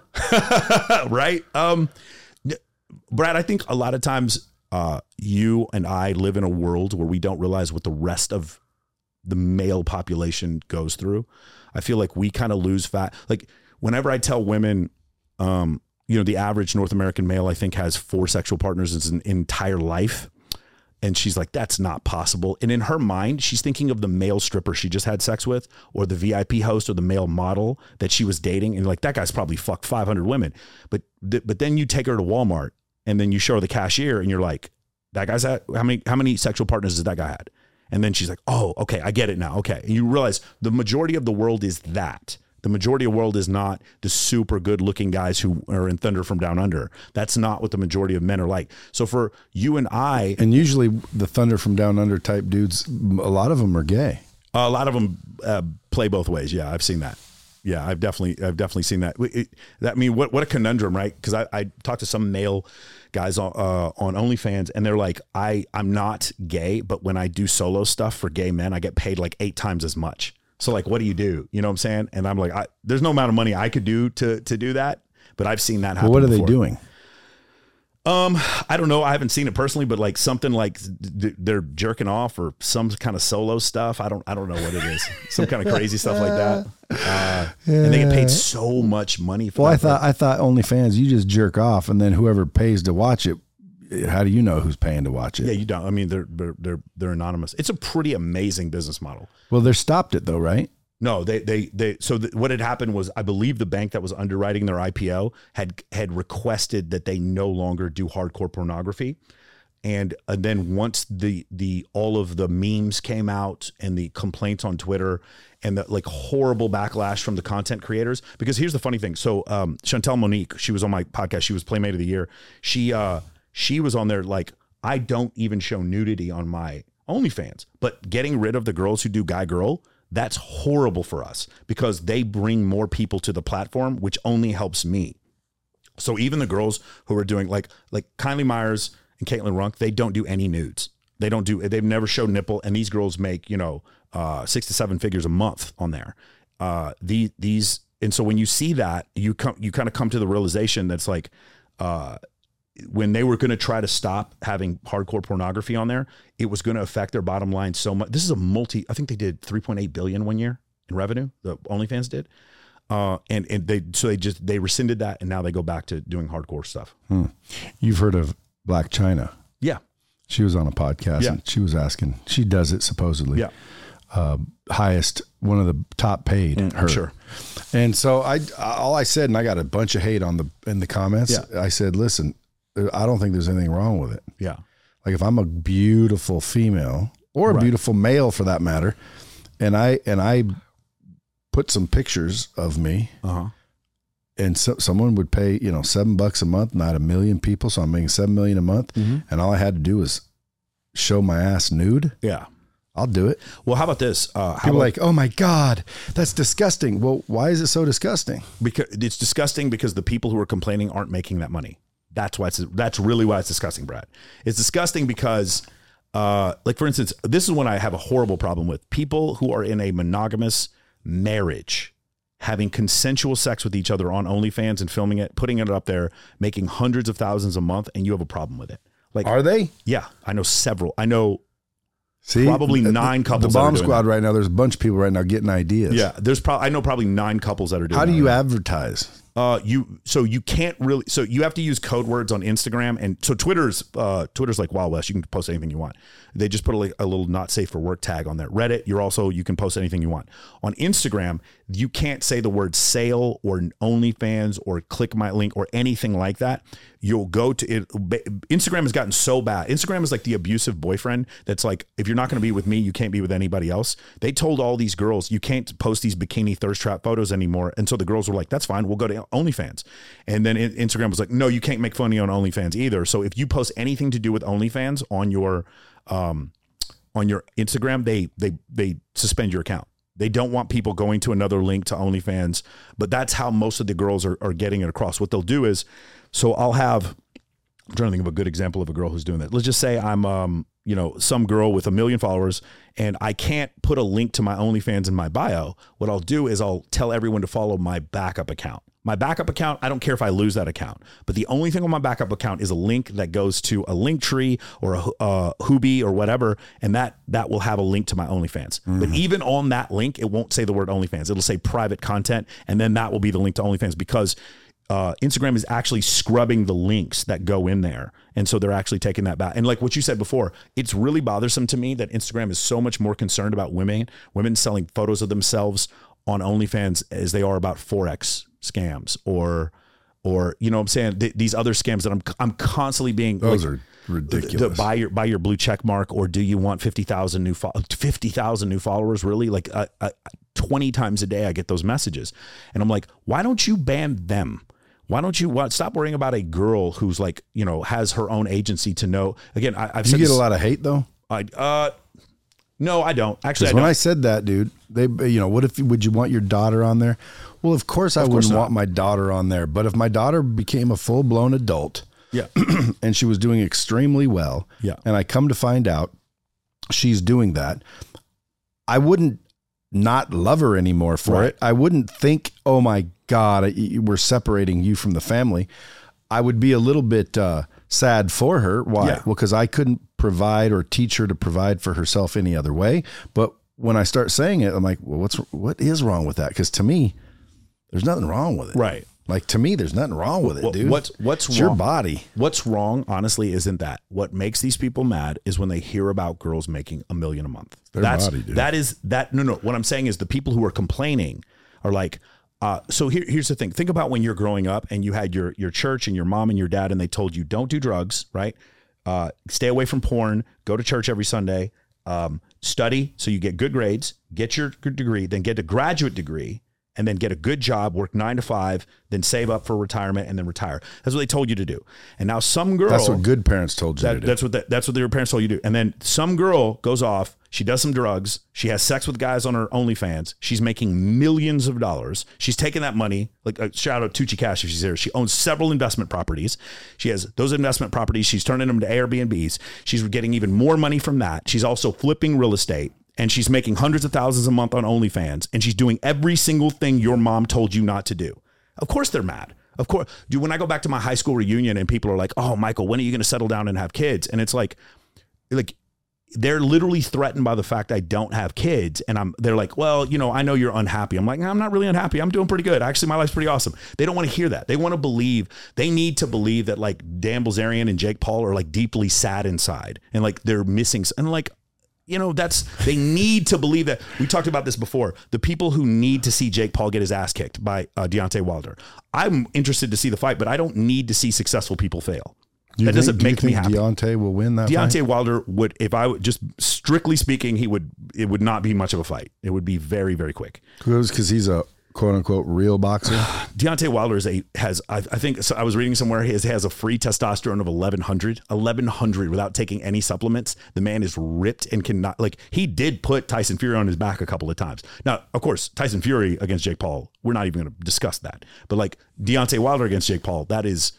Right. Um, Brad, I think a lot of times uh, you and I live in a world where we don't realize what the rest of the male population goes through. I feel like we kind of lose fat. Like whenever I tell women, um, you know, the average North American male, I think, has four sexual partners his entire life. And she's like, that's not possible. And in her mind, she's thinking of the male stripper she just had sex with, or the V I P host, or the male model that she was dating. And like, that guy's probably fucked five hundred women. But, th- but then you take her to Walmart and then you show her the cashier and you're like, that guy's at, how many, how many sexual partners has that guy had? And then she's like, oh, okay, I get it now. Okay. And you realize the majority of the world is that. The majority of the world is not the super good looking guys who are in Thunder from Down Under. That's not what the majority of men are like. So for you and I. And usually the Thunder from Down Under type dudes, a lot of them are gay. A lot of them uh, play both ways. Yeah, I've seen that. Yeah, I've definitely, I've definitely seen that. It, that I mean, what, what a conundrum, right? Because I, I talked to some male guys on, uh, on OnlyFans, and they're like, I, I'm not gay, but when I do solo stuff for gay men, I get paid like eight times as much. So like, what do you do? You know what I'm saying? And I'm like, I, there's no amount of money I could do to to do that, but I've seen that happen. Well, what are before. they doing? Um, I don't know. I haven't seen it personally, but like something like they're jerking off or some kind of solo stuff. I don't, I don't know what it is. Some kind of crazy stuff like that. Uh, yeah. And they get paid so much money for well, that. I thought, I thought OnlyFans, you just jerk off and then whoever pays to watch it, how do you know who's paying to watch it? Yeah, you don't. I mean, they're, they're, they're, they're anonymous. It's a pretty amazing business model. Well, they're stopped it though, right? No, they, they, they, so the, what had happened was, I believe the bank that was underwriting their I P O had, had requested that they no longer do hardcore pornography. And, and then once the, the, all of the memes came out and the complaints on Twitter and the like horrible backlash from the content creators, because here's the funny thing. So, um, Chantel Monique, she was on my podcast. She was Playmate of the Year. She, uh, she was on there. Like, I don't even show nudity on my OnlyFans, but getting rid of the girls who do guy girl, that's horrible for us because they bring more people to the platform, which only helps me. So even the girls who are doing like, like Kylie Myers and Caitlin Runk, they don't do any nudes. They don't do, they've never showed nipple. And these girls make, you know, uh, six to seven figures a month on there. Uh, the, these, and so when you see that, you come, you kind of come to the realization that's like, uh, when they were going to try to stop having hardcore pornography on there, it was going to affect their bottom line so much. This is a multi, I think they did three point eight billion one year in revenue. The OnlyFans did. Uh, and, and they, so they just, they rescinded that and now they go back to doing hardcore stuff. Hmm. You've heard of Black China. Yeah. She was on a podcast yeah. and she was asking, she does it supposedly. Yeah. Uh, highest, one of the top paid, mm, her. Sure. And so I, all I said, and I got a bunch of hate on the, in the comments. Yeah. I said, listen, I don't think there's anything wrong with it. Yeah. Like if I'm a beautiful female or a right. beautiful male for that matter, and I, and I put some pictures of me uh-huh. and so, someone would pay, you know, seven bucks a month, not a million people. So I'm making seven million a month. Mm-hmm. And all I had to do was show my ass nude. Yeah. I'll do it. Well, how about this? Uh, how People about, like, oh my God, that's disgusting. Well, why is it so disgusting? Because it's disgusting because the people who are complaining aren't making that money. That's why it's, that's really why it's disgusting, Brad. It's disgusting because, uh, like for instance, this is when I have a horrible problem with people who are in a monogamous marriage, having consensual sex with each other on OnlyFans and filming it, putting it up there, making hundreds of thousands a month, and you have a problem with it. Like, are they? Yeah, I know several. I know See, probably the, nine couples. The Bomb that are doing Squad that. right now, there's a bunch of people right now getting ideas. Yeah, there's probably I know probably nine couples that are doing. How do that you right advertise? Uh, you so you can't really so you have to use code words on Instagram, and so Twitter's uh Twitter's like Wild West. You can post anything you want. They just put a, like, a little not safe for work tag on there. Reddit, you're also you can post anything you want. On Instagram, you can't say the word sale or OnlyFans or click my link or anything like that. You'll go to it. Instagram has gotten so bad. Instagram is like the abusive boyfriend that's like, if you're not going to be with me, you can't be with anybody else. They told all these girls you can't post these bikini thirst trap photos anymore, and so the girls were like, that's fine, we'll go to OnlyFans. And then Instagram was like, no, you can't make funny on OnlyFans either. So if you post anything to do with OnlyFans on your um on your Instagram, they they they suspend your account. They don't want people going to another link to OnlyFans, but that's how most of the girls are, are getting it across. What they'll do is, so I'll have, I'm trying to think of a good example of a girl who's doing that. Let's just say I'm, um, you know, some girl with a million followers and I can't put a link to my OnlyFans in my bio. What I'll do is I'll tell everyone to follow my backup account. My backup account, I don't care if I lose that account, but the only thing on my backup account is a link that goes to a Linktree or a uh, Hoobie or whatever, and that that will have a link to my OnlyFans. Mm. But even on that link, it won't say the word OnlyFans. It'll say private content, and then that will be the link to OnlyFans because uh, Instagram is actually scrubbing the links that go in there, and so they're actually taking that back. And like what you said before, it's really bothersome to me that Instagram is so much more concerned about women, women selling photos of themselves on OnlyFans as they are about Forex scams or, or, you know what I'm saying? Th- these other scams that I'm, I'm constantly being, those like, are ridiculous. The, the buy your, buy your blue check mark, or do you want fifty thousand new, fo- fifty thousand new followers? Really? Like uh, uh, twenty times a day I get those messages and I'm like, why don't you ban them? Why don't you what, stop worrying about a girl who's like, you know, has her own agency to know. Again, I, I've do said you get this, a lot of hate though? I, uh, no, I don't actually. I when don't. I said that, dude, they, you know, what if, would you want your daughter on there? Well, of course I of course wouldn't not. want my daughter on there, but if my daughter became a full blown adult, yeah, and she was doing extremely well, yeah, and I come to find out she's doing that, I wouldn't not love her anymore for right. it. I wouldn't think, oh my God, I, we're separating you from the family. I would be a little bit uh, sad for her. Why? Yeah. Well, because I couldn't provide or teach her to provide for herself any other way. But when I start saying it, I'm like, well, what's what is wrong with that? Because to me, there's nothing wrong with it. Right. Like to me, there's nothing wrong with it, well, dude. What's what's it's wrong, your body? What's wrong, honestly, isn't that. What makes these people mad is when they hear about girls making a million a month. Their That's body, dude. that is that. No, no. What I'm saying is the people who are complaining are like. Uh, so here, here's the thing. Think about when you're growing up and you had your your church and your mom and your dad, and they told you don't do drugs, right? Uh, stay away from porn. Go to church every Sunday. Um, study so you get good grades. Get your degree, then get a graduate degree. And then get a good job, work nine to five, then save up for retirement and then retire. That's what they told you to do. And now some girl. That's what good parents told you that, to do. That's what the, that's what their parents told you to do. And then some girl goes off. She does some drugs. She has sex with guys on her OnlyFans. She's making millions of dollars. She's taking that money. Like uh, shout out Tucci Cash if she's there. She owns several investment properties. She has those investment properties. She's turning them to Airbnbs. She's getting even more money from that. She's also flipping real estate. And she's making hundreds of thousands a month on OnlyFans, and she's doing every single thing your mom told you not to do. Of course they're mad. Of course, dude, when I go back to my high school reunion and people are like, oh, Michael, when are you going to settle down and have kids? And it's like, like they're literally threatened by the fact I don't have kids. And I'm, they're like, well, you know, I know you're unhappy. I'm like, I'm not really unhappy. I'm doing pretty good. Actually, my life's pretty awesome. They don't want to hear that. They want to believe, they need to believe that like Dan Bilzerian and Jake Paul are like deeply sad inside and like they're missing. And like, you know, that's, they need to believe that. We talked about this before. The people who need to see Jake Paul get his ass kicked by uh, Deontay Wilder. I'm interested to see the fight, but I don't need to see successful people fail. Do that think, doesn't do make you me think happy. Deontay will win that Deontay fight? Wilder would, if I would just strictly speaking, he would, it would not be much of a fight. It would be very, very quick. Because he's a quote unquote real boxer. Deontay Wilder is a, has, I, I think, so I was reading somewhere, he has, has a free testosterone of eleven hundred, eleven hundred without taking any supplements. The man is ripped and cannot, like, he did put Tyson Fury on his back a couple of times. Now, of course, Tyson Fury against Jake Paul, we're not even going to discuss that. But like Deontay Wilder against Jake Paul, that is,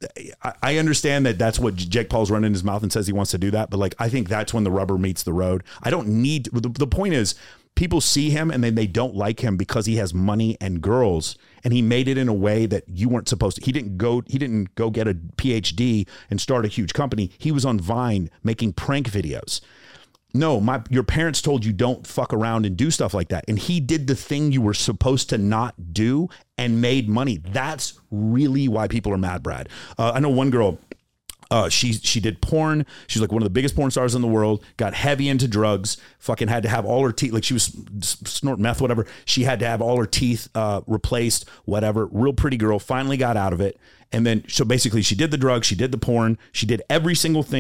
I, I understand that that's what Jake Paul's running his mouth and says he wants to do that. But like, I think that's when the rubber meets the road. I don't need, the, the point is, people see him and then they don't like him because he has money and girls, and he made it in a way that you weren't supposed to. He didn't go, he didn't go get a P H D and start a huge company. He was on Vine making prank videos. No, my, your parents told you don't fuck around and do stuff like that. And he did the thing you were supposed to not do and made money. That's really why people are mad, Brad. Uh, I know one girl, Uh, she she did porn. She's like one of the biggest porn stars in the world. Got heavy into drugs. Fucking had to have all her teeth. Like she was snorting meth, whatever. She had to have all her teeth uh, replaced, whatever. Real pretty girl. Finally got out of it. And then so basically she did the drugs. She did the porn. She did every single thing that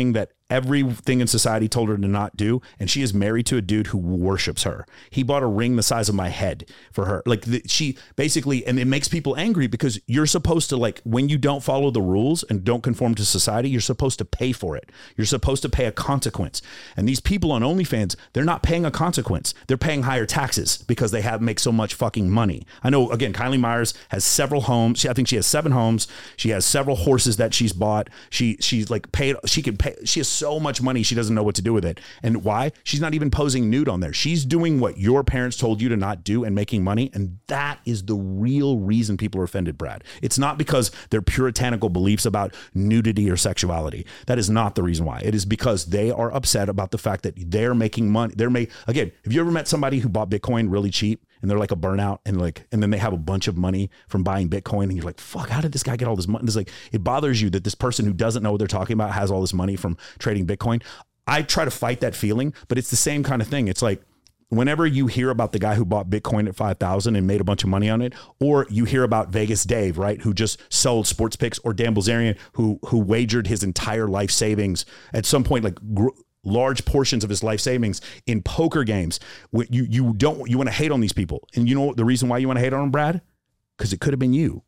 everything in society told her to not do. And she is married to a dude who worships her. He bought a ring the size of my head for her. Like the, she basically, and it makes people angry because you're supposed to, like, when you don't follow the rules and don't conform to society, you're supposed to pay for it. You're supposed to pay a consequence. And these people on OnlyFans, they're not paying a consequence. They're paying higher taxes because they have make so much fucking money. I know, again, Kylie Myers has several homes. She, I think she has seven homes. She has several horses that she's bought. She, she's like paid, she can pay, she has so much money, she doesn't know what to do with it. And why? She's not even posing nude on there. She's doing what your parents told you to not do and making money. And that is the real reason people are offended, Brad. It's not because they're puritanical beliefs about nudity or sexuality. That is not the reason why. It is because they are upset about the fact that they're making money. They're make again, have you ever met somebody who bought Bitcoin really cheap and they're like a burnout and like, and then they have a bunch of money from buying Bitcoin and you're like, fuck, how did this guy get all this money? And it's like, it bothers you that this person who doesn't know what they're talking about has all this money from trading Bitcoin. I try to fight that feeling, but it's the same kind of thing. It's like, whenever you hear about the guy who bought Bitcoin at five thousand and made a bunch of money on it, or you hear about Vegas Dave, right, who just sold sports picks, or Dan Bilzerian, who who wagered his entire life savings at some point, like gr- large portions of his life savings in poker games. You you don't you want to hate on these people, and you know the reason why you want to hate on them, Brad? Because it could have been you.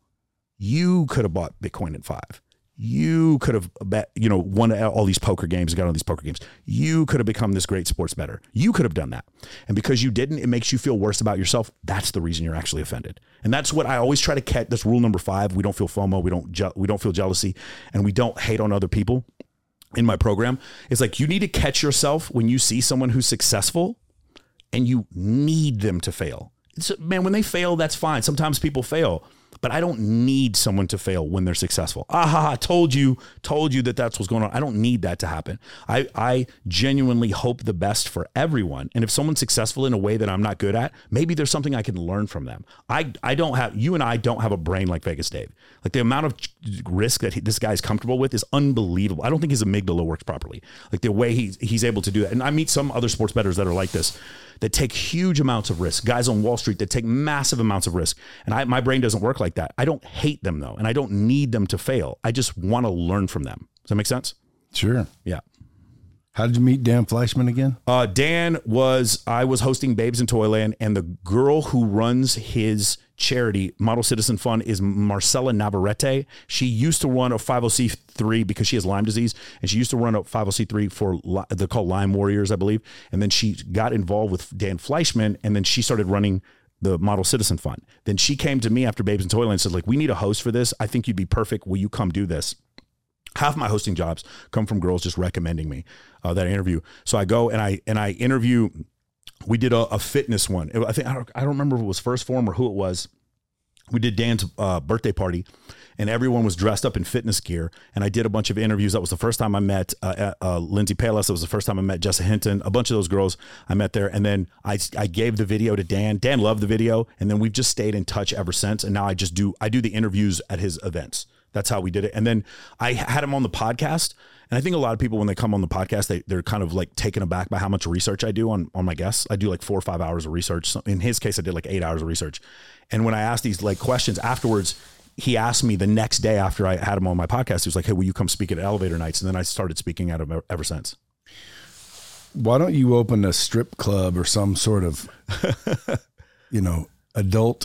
You could have bought Bitcoin at five. You could have bet, you know, won all these poker games, got on these poker games. You could have become this great sports bettor. You could have done that. And because you didn't, it makes you feel worse about yourself. That's the reason you're actually offended. And that's what I always try to catch. That's rule number five. We don't feel FOMO. We don't, je- we don't feel jealousy, and we don't hate on other people in my program. It's like, you need to catch yourself when you see someone who's successful and you need them to fail. It's, man, when they fail, that's fine. Sometimes people fail. But I don't need someone to fail when they're successful. Ah, told you, told you that that's what's going on. I don't need that to happen. I, I genuinely hope the best for everyone. And if someone's successful in a way that I'm not good at, maybe there's something I can learn from them. I, I don't have, you and I don't have a brain like Vegas Dave. Like, the amount of risk that he, this guy's comfortable with is unbelievable. I don't think his amygdala works properly. Like, the way he's, he's able to do that. And I meet some other sports bettors that are like this, that take huge amounts of risk. Guys on Wall Street that take massive amounts of risk. And I, my brain doesn't work like that. I don't hate them though. And I don't need them to fail. I just want to learn from them. Does that make sense? Sure. Yeah. How did you meet Dan Fleischman again? Uh, Dan was, I was hosting Babes in Toyland, and the girl who runs his charity, Model Citizen Fund, is Marcella Navarrete. She used to run a five oh c three because she has Lyme disease, and she used to run a five oh c three for, they're called Lyme Warriors, I believe. And then she got involved with Dan Fleischman, and then she started running the Model Citizen Fund. Then she came to me after Babes in Toyland and said, like, we need a host for this. I think you'd be perfect. Will you come do this? Half my hosting jobs come from girls just recommending me uh, that interview. So I go and I and I interview. We did a, a fitness one. I think I don't, I don't remember if it was First Form or who it was. We did Dan's uh, birthday party, and everyone was dressed up in fitness gear. And I did a bunch of interviews. That was the first time I met uh, uh, Lindsay Palis. That was the first time I met Jessa Hinton. A bunch of those girls I met there. And then I I gave the video to Dan. Dan loved the video, and then we've just stayed in touch ever since. And now I just do I do the interviews at his events. That's how we did it. And then I had him on the podcast. And I think a lot of people, when they come on the podcast, they, they're kind of like taken aback by how much research I do on, on my guests. I do like four or five hours of research. So in his case, I did like eight hours of research. And when I asked these like questions afterwards, he asked me the next day after I had him on my podcast, he was like, hey, will you come speak at Elevator Nights? And then I started speaking at him ever since. Why don't you open a strip club or some sort of, you know, adult,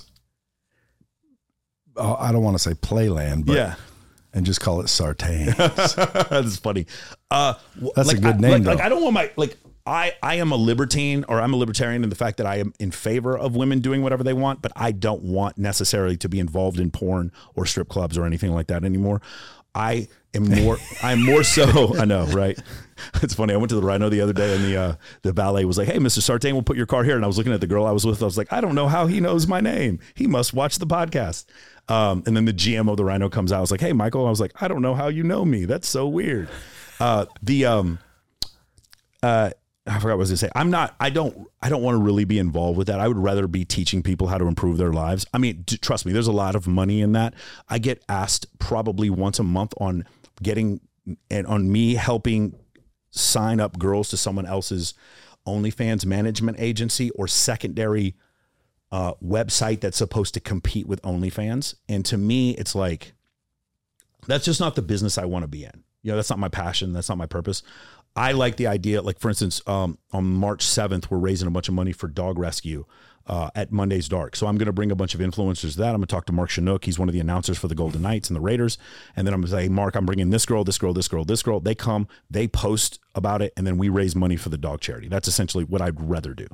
I don't want to say playland, but yeah, and just call it Sartain. That's funny. Uh, That's like, a good I, name, like, though. like I don't want my, like, I, I am a libertine, or I'm a libertarian in the fact that I am in favor of women doing whatever they want, but I don't want necessarily to be involved in porn or strip clubs or anything like that anymore. I am more, I'm more so, I know, right? It's funny. I went to the Rhino the other day, and the, uh, the valet was like, hey, Mister Sartain, we'll put your car here. And I was looking at the girl I was with. I was like, I don't know how he knows my name. He must watch the podcast. Um, and then the G M of the Rhino comes out. I was like, hey, Michael. I was like, I don't know how you know me. That's so weird. Uh, the, um, uh, I forgot what I was going to say. I'm not, I don't, I don't want to really be involved with that. I would rather be teaching people how to improve their lives. I mean, d- trust me, there's a lot of money in that. I get asked probably once a month on getting, and on me helping sign up girls to someone else's OnlyFans management agency or secondary uh, website that's supposed to compete with OnlyFans. And to me, it's like, that's just not the business I want to be in. You know, that's not my passion. That's not my purpose. I like the idea, like for instance, um, on March seventh, we're raising a bunch of money for dog rescue uh, at Monday's Dark. So I'm going to bring a bunch of influencers to that. I'm going to talk to Mark Chinook. He's one of the announcers for the Golden Knights and the Raiders. And then I'm going to say, hey, Mark, I'm bringing this girl, this girl, this girl, this girl. They come, they post about it, and then we raise money for the dog charity. That's essentially what I'd rather do.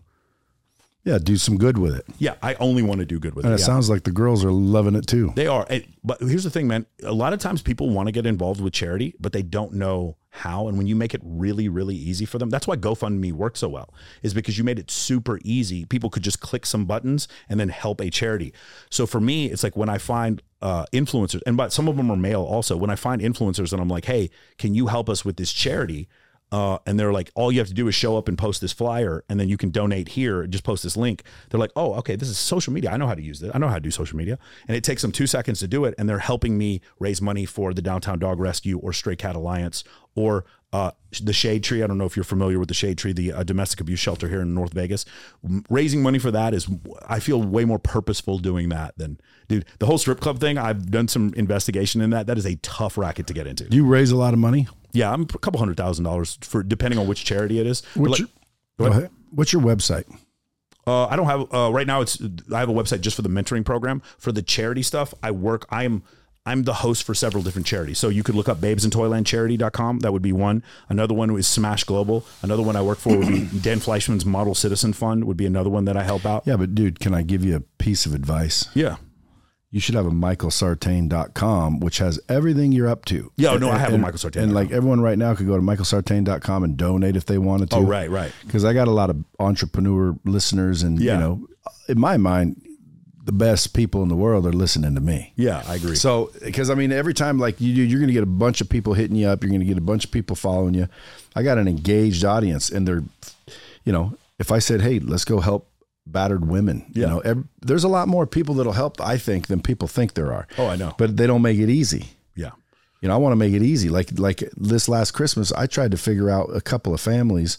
Yeah, do some good with it. Yeah, I only want to do good with and it. And it yeah. sounds like the girls are loving it too. They are. But here's the thing, man. A lot of times people want to get involved with charity, but they don't know how. And when you make it really, really easy for them, that's why GoFundMe works so well, is because you made it super easy. People could just click some buttons and then help a charity. So for me, it's like when I find uh, influencers, and but some of them are male also, when I find influencers and I'm like, hey, can you help us with this charity? Uh, and they're like, all you have to do is show up and post this flyer, and then you can donate here. Just post this link. They're like, oh, okay, this is social media. I know how to use it. I know how to do social media. And it takes them two seconds to do it. And they're helping me raise money for the Downtown Dog Rescue or Stray Cat Alliance or uh, the Shade Tree. I don't know if you're familiar with the Shade Tree, the uh, domestic abuse shelter here in North Vegas. Raising money for that is, I feel way more purposeful doing that than, dude, the whole strip club thing. I've done some investigation in that. That is a tough racket to get into. Do you raise a lot of money? Yeah, I'm a couple hundred thousand dollars for depending on which charity it is. What's, like, your, go ahead. What's your website? Uh, I don't have uh, right now. It's I have a website just for the mentoring program. For the charity stuff, I work. I am I'm the host for several different charities. So you could look up babes in toyland charity dot com. That would be one. Another one is Smash Global. Another one I work for would be Dan Fleischman's Model Citizen Fund. Would be another one that I help out. Yeah, but dude, can I give you a piece of advice? Yeah. You should have a michael sartain dot com, which has everything you're up to. Yeah, no, I have and, a Michael Sartain. And like everyone right now could go to michael sartain dot com and donate if they wanted to. Oh, right, right. Because I got a lot of entrepreneur listeners, and yeah. you know, in my mind, the best people in the world are listening to me. Yeah, I agree. So, because I mean, every time like you do, you're going to get a bunch of people hitting you up. You're going to get a bunch of people following you. I got an engaged audience, and they're, you know, if I said, hey, let's go help battered women, yeah. you know, every, there's a lot more people that'll help, I think, than people think there are. Oh, I know. But they don't make it easy. Yeah. You know, I want to make it easy. Like, like this last Christmas, I tried to figure out a couple of families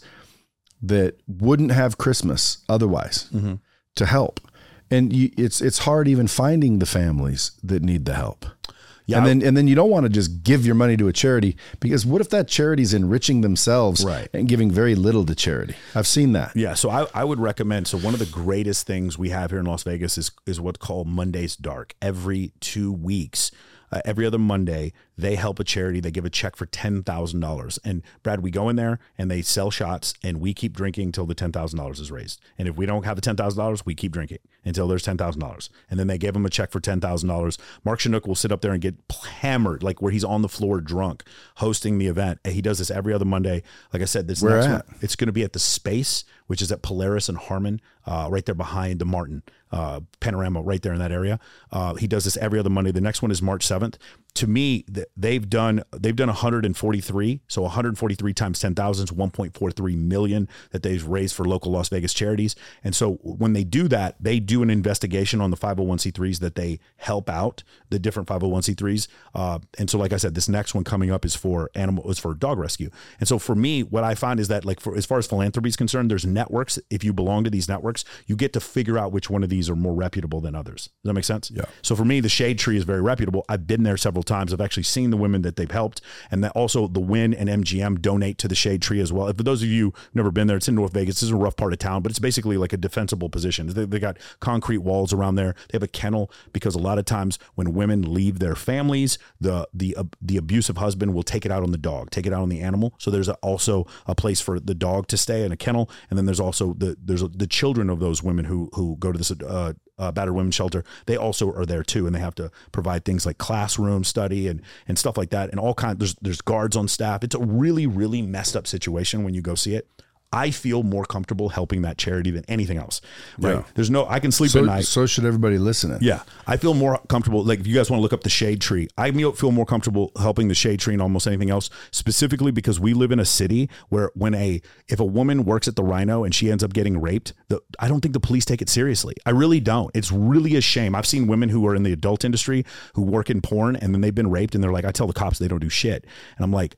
that wouldn't have Christmas otherwise mm-hmm. to help. And you, it's, it's hard even finding the families that need the help. Yeah. And then, and then you don't want to just give your money to a charity, because what if that charity's enriching themselves right. and giving very little to charity? I've seen that. Yeah. So I, I would recommend, so one of the greatest things we have here in Las Vegas is, is what's called Monday's Dark. Every two weeks, uh, every other Monday, they help a charity. They give a check for ten thousand dollars. And Brad, we go in there and they sell shots, and we keep drinking until the ten thousand dollars is raised. And if we don't have the ten thousand dollars, we keep drinking until there's ten thousand dollars. And then they give them a check for ten thousand dollars. Mark Chinook will sit up there and get hammered, like where he's on the floor drunk, hosting the event. And he does this every other Monday. Like I said, this Where next at? one, it's going to be at the Space, which is at Polaris and Harmon, uh, right there behind the Martin uh, Panorama, right there in that area. Uh, he does this every other Monday. The next one is March seventh. To me, they've done they've done one hundred forty-three. So one hundred forty-three times ten thousand is one point four three million that they've raised for local Las Vegas charities. And so when they do that, they do an investigation on the five oh one c threes that they help out, the different five oh one c threes. Uh, and so, like I said, this next one coming up is for animal is for dog rescue. And so for me, what I find is that, like, for as far as philanthropy is concerned, there's networks. If you belong to these networks, you get to figure out which one of these are more reputable than others. Does that make sense? Yeah. So for me, the Shade Tree is very reputable. I've been there several times. I've actually seen the women that they've helped, and that also the Win and M G M donate to the Shade Tree as well. For those of you who've never been there, it's in North Vegas. This is a rough part of town, but it's basically like a defensible position. They, they got concrete walls around there. They have a kennel, because a lot of times when women leave their families, the the uh, the abusive husband will take it out on the dog, take it out on the animal. So there's a, also a place for the dog to stay in a kennel, and then there's also the there's a, the children of those women who who go to this uh, uh, battered women's shelter. They also are there too, and they have to provide things like classroom study and and stuff like that, and all kinds. There's there's guards on staff. It's a really really messed up situation when you go see it. I feel more comfortable helping that charity than anything else. Right? Yeah. There's no, I can sleep so, at night. So should everybody listening. Yeah. I feel more comfortable. Like if you guys want to look up the Shade Tree, I feel more comfortable helping the Shade Tree than almost anything else, specifically because we live in a city where when a, if a woman works at the Rhino and she ends up getting raped, the, I don't think the police take it seriously. I really don't. It's really a shame. I've seen women who are in the adult industry who work in porn, and then they've been raped, and they're like, I tell the cops they don't do shit. And I'm like,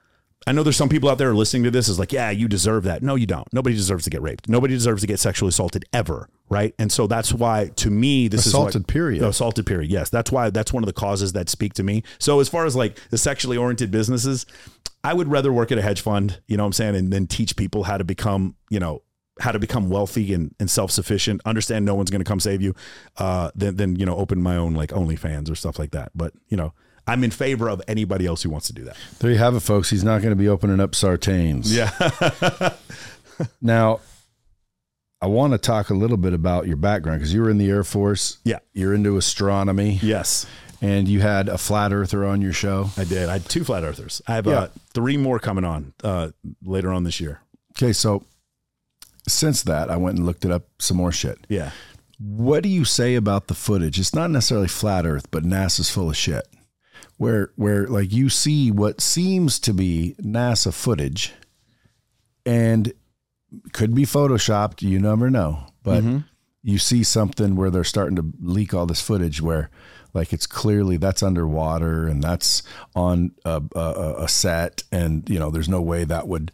I know there's some people out there listening to this is like, yeah, you deserve that. No, you don't. Nobody deserves to get raped. Nobody deserves to get sexually assaulted ever. Right. And so that's why, to me, this assaulted is assaulted period. No, assaulted period. Yes. That's why that's one of the causes that speak to me. So as far as like the sexually oriented businesses, I would rather work at a hedge fund, you know what I'm saying, and then teach people how to become, you know, how to become wealthy and, and self-sufficient, understand no one's going to come save you, uh, than, than, you know, open my own like OnlyFans or stuff like that. But, you know, I'm in favor of anybody else who wants to do that. There you have it, folks. He's not going to be opening up Sartains. Yeah. Now, I want to talk a little bit about your background because you were in the Air Force. Yeah. You're into astronomy. Yes. And you had a flat earther on your show. I did. I had two flat earthers. I have Yeah. uh, three more coming on uh, later on this year. Okay, so since that, I went and looked it up some more shit. Yeah. What do you say about the footage? It's not necessarily flat Earth, but NASA's full of shit. Where, where like you see what seems to be NASA footage, and could be photoshopped. You never know, but Mm-hmm. you see something where they're starting to leak all this footage where, like, it's clearly that's underwater and that's on a, a, a set, and you know there's no way that would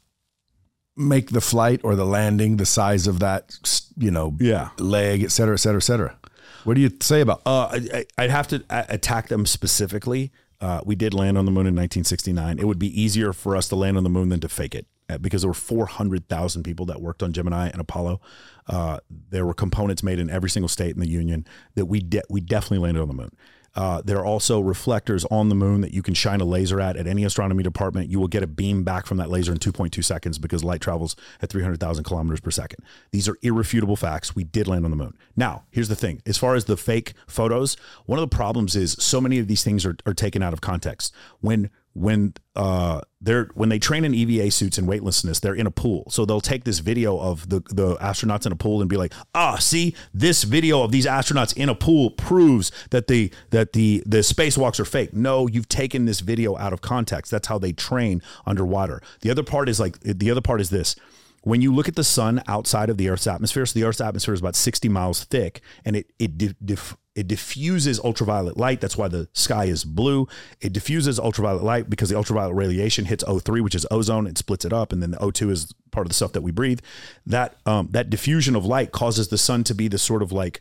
make the flight or the landing the size of that, you know, Yeah. leg, et cetera, et cetera, et cetera. What do you say about? Uh, I, I'd have to a- attack them specifically. Uh, we did land on the moon in nineteen sixty-nine. It would be easier for us to land on the moon than to fake it, uh, because there were four hundred thousand people that worked on Gemini and Apollo. Uh, there were components made in every single state in the Union that we de- we definitely landed on the moon. Uh, there are also reflectors on the moon that you can shine a laser at at any astronomy department. You will get a beam back from that laser in two point two seconds because light travels at three hundred thousand kilometers per second. These are irrefutable facts. We did land on the moon. Now, here's the thing. As far as the fake photos, one of the problems is so many of these things are, are taken out of context. When when uh they're when they train in E V A suits and weightlessness, they're in a pool. So they'll take this video of the the astronauts in a pool and be like, ah, see, this video of these astronauts in a pool proves that the that the the spacewalks are fake. No, you've taken this video out of context. That's how they train underwater. The other part is like the other part is this. When you look at the sun outside of the Earth's atmosphere, so the Earth's atmosphere is about sixty miles thick, and it it di- diff, it diffuses ultraviolet light. That's why the sky is blue. It diffuses ultraviolet light because the ultraviolet radiation hits O three, which is ozone. It splits it up, and then the O two is part of the stuff that we breathe. That um, that diffusion of light causes the sun to be this sort of like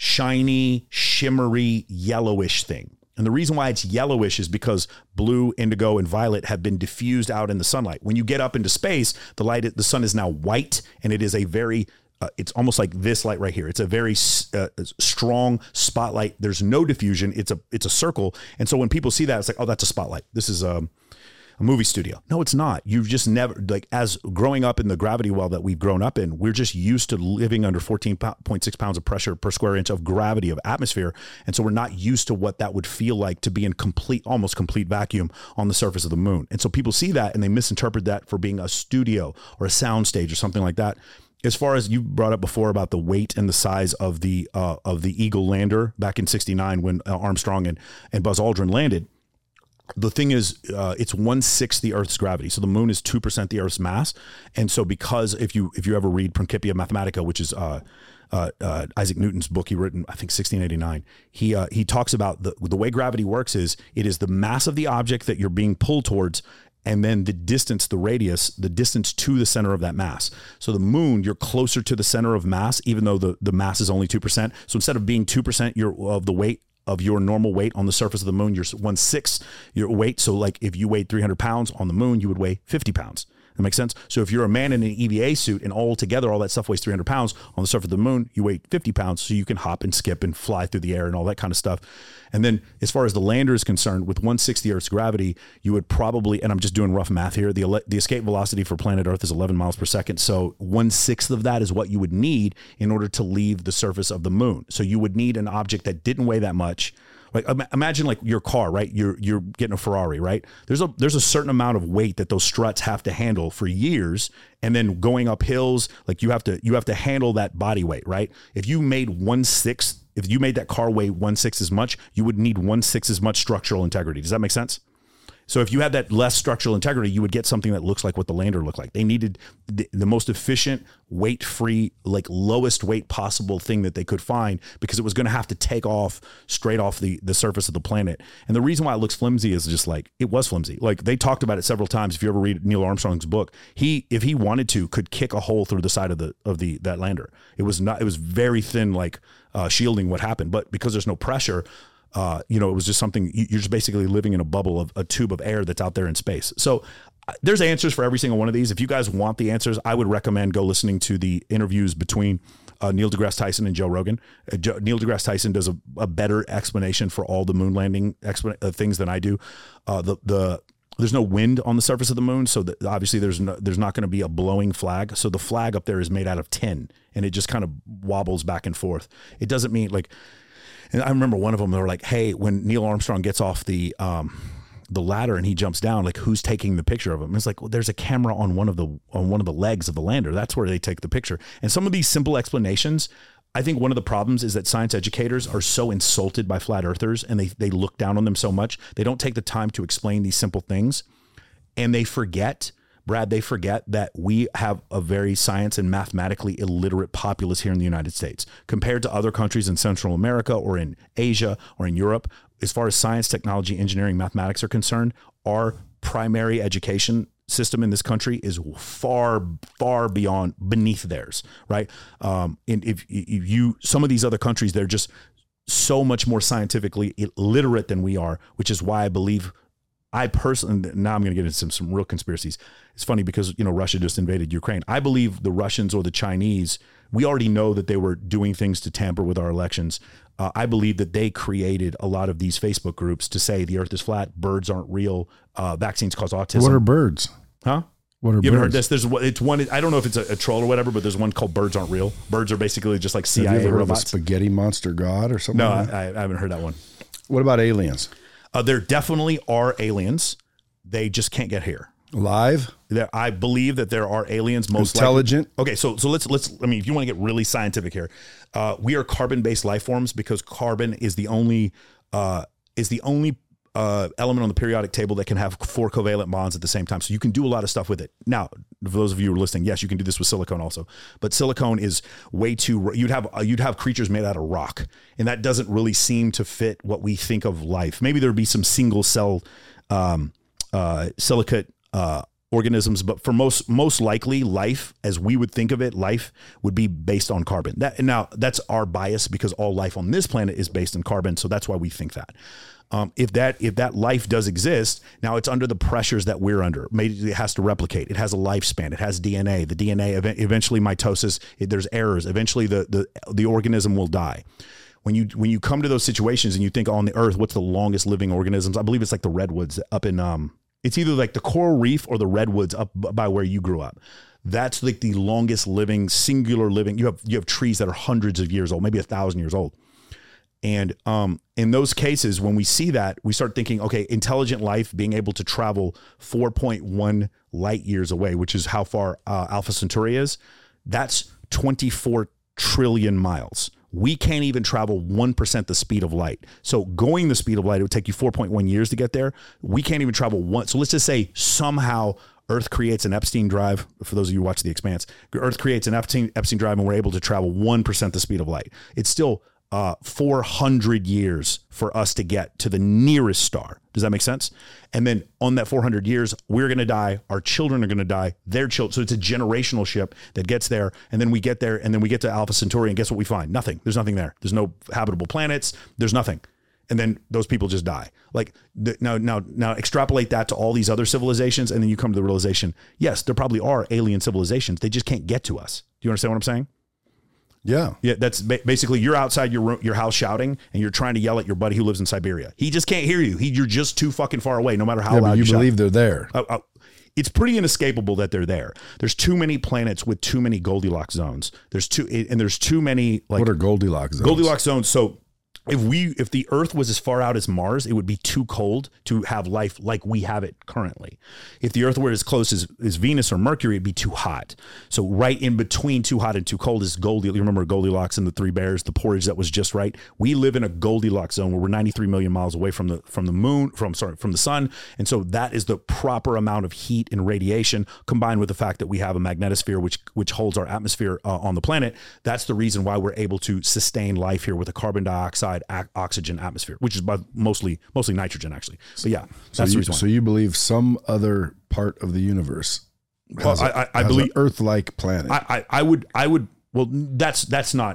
shiny, shimmery, yellowish thing. And the reason why it's yellowish is because blue, indigo, and violet have been diffused out in the sunlight. When you get up into space, the light, the sun is now white, and it is a very, uh, it's almost like this light right here. It's a very uh, strong spotlight. There's no diffusion. It's a, it's a circle. And so when people see that, it's like, oh, that's a spotlight. This is um, a movie studio. No, it's not. You've just never, like, as growing up in the gravity well that we've grown up in, we're just used to living under fourteen point six pounds of pressure per square inch of gravity of atmosphere. And so we're not used to what that would feel like to be in complete, almost complete vacuum on the surface of the moon. And so people see that and they misinterpret that for being a studio or a sound stage or something like that. As far as you brought up before about the weight and the size of the, uh, of the Eagle lander back in sixty-nine when uh, Armstrong and, and Buzz Aldrin landed, the thing is, uh, it's one sixth the Earth's gravity. So the moon is two percent the Earth's mass. And so because if you if you ever read Principia Mathematica, which is uh, uh, uh, Isaac Newton's book he written, I think sixteen eighty-nine, he uh, he talks about the the way gravity works is it is the mass of the object that you're being pulled towards, and then the distance, the radius, the distance to the center of that mass. So the moon, you're closer to the center of mass, even though the, the mass is only two percent. So instead of being two percent your, of the weight of your normal weight on the surface of the moon, you're one sixth your weight. So like if you weighed three hundred pounds on the moon, you would weigh fifty pounds. That makes sense. So if you're a man in an E V A suit and all together, all that stuff weighs three hundred pounds on the surface of the moon, you weigh fifty pounds. So you can hop and skip and fly through the air and all that kind of stuff. And then as far as the lander is concerned, with one sixth the Earth's gravity, you would probably, and I'm just doing rough math here, the, the escape velocity for planet Earth is eleven miles per second. So one sixth of that is what you would need in order to leave the surface of the moon. So you would need an object that didn't weigh that much. Like imagine like your car, right? You're you're getting a Ferrari, right? There's a there's a certain amount of weight that those struts have to handle for years, and then going up hills, like you have to you have to handle that body weight, right? If you made one sixth, if you made that car weigh one sixth as much, you would need one sixth as much structural integrity. Does that make sense? So if you had that less structural integrity, you would get something that looks like what the lander looked like. They needed the, the most efficient, weight-free, like lowest weight possible thing that they could find because it was going to have to take off straight off the, the surface of the planet. And the reason why it looks flimsy is just like, it was flimsy. Like they talked about it several times. If you ever read Neil Armstrong's book, he, if he wanted to, could kick a hole through the side of the, of the, that lander. It was not, it was very thin, like uh, shielding what happened, but because there's no pressure, uh, you know, it was just something, you're just basically living in a bubble of a tube of air that's out there in space. So uh, there's answers for every single one of these. If you guys want the answers, I would recommend go listening to the interviews between uh, Neil deGrasse Tyson and Joe Rogan. Uh, Joe, Neil deGrasse Tyson does a, a better explanation for all the moon landing expl- uh, things than I do. Uh, the, the, There's no wind on the surface of the moon, so that obviously there's no, there's not going to be a blowing flag. So the flag up there is made out of tin, and it just kind of wobbles back and forth. It doesn't mean like, and I remember one of them, they were like, hey, when Neil Armstrong gets off the um, the ladder and he jumps down, like who's taking the picture of him? And it's like, well, there's a camera on one of the on one of the legs of the lander. That's where they take the picture. And some of these simple explanations, I think one of the problems is that science educators are so insulted by flat earthers, and they they look down on them so much. They don't take the time to explain these simple things, and they forget, Brad, they forget that we have a very science and mathematically illiterate populace here in the United States compared to other countries in Central America or in Asia or in Europe. As far as science, technology, engineering, mathematics are concerned, our primary education system in this country is far, far beyond beneath theirs, right? Um, and if, if you, some of these other countries, they're just so much more scientifically illiterate than we are, which is why I believe, I personally, now I'm going to get into some, some real conspiracies. It's funny because, you know, Russia just invaded Ukraine. I believe the Russians or the Chinese, we already know that they were doing things to tamper with our elections. Uh, I believe that they created a lot of these Facebook groups to say the earth is flat, birds aren't real, uh, vaccines cause autism. What are birds? Huh? What are you birds? haven't heard this? There's it's one. I don't know if it's a, a troll or whatever, but there's one called "Birds Aren't Real." Birds are basically just like C I A Have you ever heard robots. of a spaghetti monster god or something? No, like I, I haven't heard that one. What about aliens? Uh, there definitely are aliens. They just can't get here. Live? There, I believe that there are aliens. Most intelligent. Likely. Okay, so so let's let's. I mean, if you want to get really scientific here, uh, we are carbon-based life forms because carbon is the only uh, is the only uh, element on the periodic table that can have four covalent bonds at the same time. So you can do a lot of stuff with it. Now, for those of you who are listening, yes, you can do this with silicone also, but silicone is way too. You'd have uh, you'd have creatures made out of rock, and that doesn't really seem to fit what we think of life. Maybe there'd be some single cell um, uh, silicate. Uh, organisms, but for most most likely life as we would think of it, life would be based on carbon. That now that's our bias because all life on this planet is based on carbon, so that's why we think that. Um, if that if that life does exist, now it's under the pressures that we're under. Maybe it has to replicate. It has a lifespan. It has D N A. The D N A eventually mitosis. It, there's errors. Eventually, the the the organism will die. When you when you come to those situations and you think, oh, on the Earth, what's the longest living organisms? I believe it's like the redwoods up in um. It's either like the coral reef or the redwoods up by where you grew up. That's like the longest living, singular living. You have you have trees that are hundreds of years old, maybe a thousand years old. And um, in those cases, when we see that, we start thinking, okay, intelligent life being able to travel four point one light years away, which is how far uh, Alpha Centauri is. That's twenty-four trillion miles. We can't even travel one percent the speed of light. So going the speed of light, it would take you four point one years to get there. We can't even travel one. So let's just say somehow Earth creates an Epstein drive. For those of you who watch The Expanse, Earth creates an Epstein, Epstein drive and we're able to travel one percent the speed of light. It's still uh, four hundred years for us to get to the nearest star. Does that make sense? And then on that four hundred years, we're going to die. Our children are going to die. Their children. So it's a generational ship that gets there. And then we get there and then we get to Alpha Centauri and guess what we find? Nothing. There's nothing there. There's no habitable planets. There's nothing. And then those people just die. Like the, now, now, now extrapolate that to all these other civilizations. And then you come to the realization, yes, there probably are alien civilizations. They just can't get to us. Do you understand what I'm saying? Yeah. Yeah. That's ba- basically you're outside your room, your house shouting and you're trying to yell at your buddy who lives in Siberia. He just can't hear you. He, you're just too fucking far away, no matter how yeah, loud but you you believe shout. they're there. Uh, uh, it's pretty inescapable that they're there. There's too many planets with too many Goldilocks zones. There's too, and there's too many like what are Goldilocks zones? Goldilocks zones. So if we, if the Earth was as far out as Mars, it would be too cold to have life like we have it currently. If the Earth were as close as, as Venus or Mercury, it'd be too hot. So right in between too hot and too cold is Goldilocks. You remember Goldilocks and the Three Bears, the porridge that was just right. We live in a Goldilocks zone where we're ninety-three million miles away from the from the moon, from sorry, from the sun, and so that is the proper amount of heat and radiation combined with the fact that we have a magnetosphere which which holds our atmosphere uh, on the planet. That's the reason why we're able to sustain life here with a carbon dioxide. Oxygen atmosphere, which is by mostly mostly nitrogen actually. But yeah, that's so the you, reason why. So you believe some other part of the universe has well, a, I, I, I has believe an Earth-like planet. I, I, I would I would well that's that's not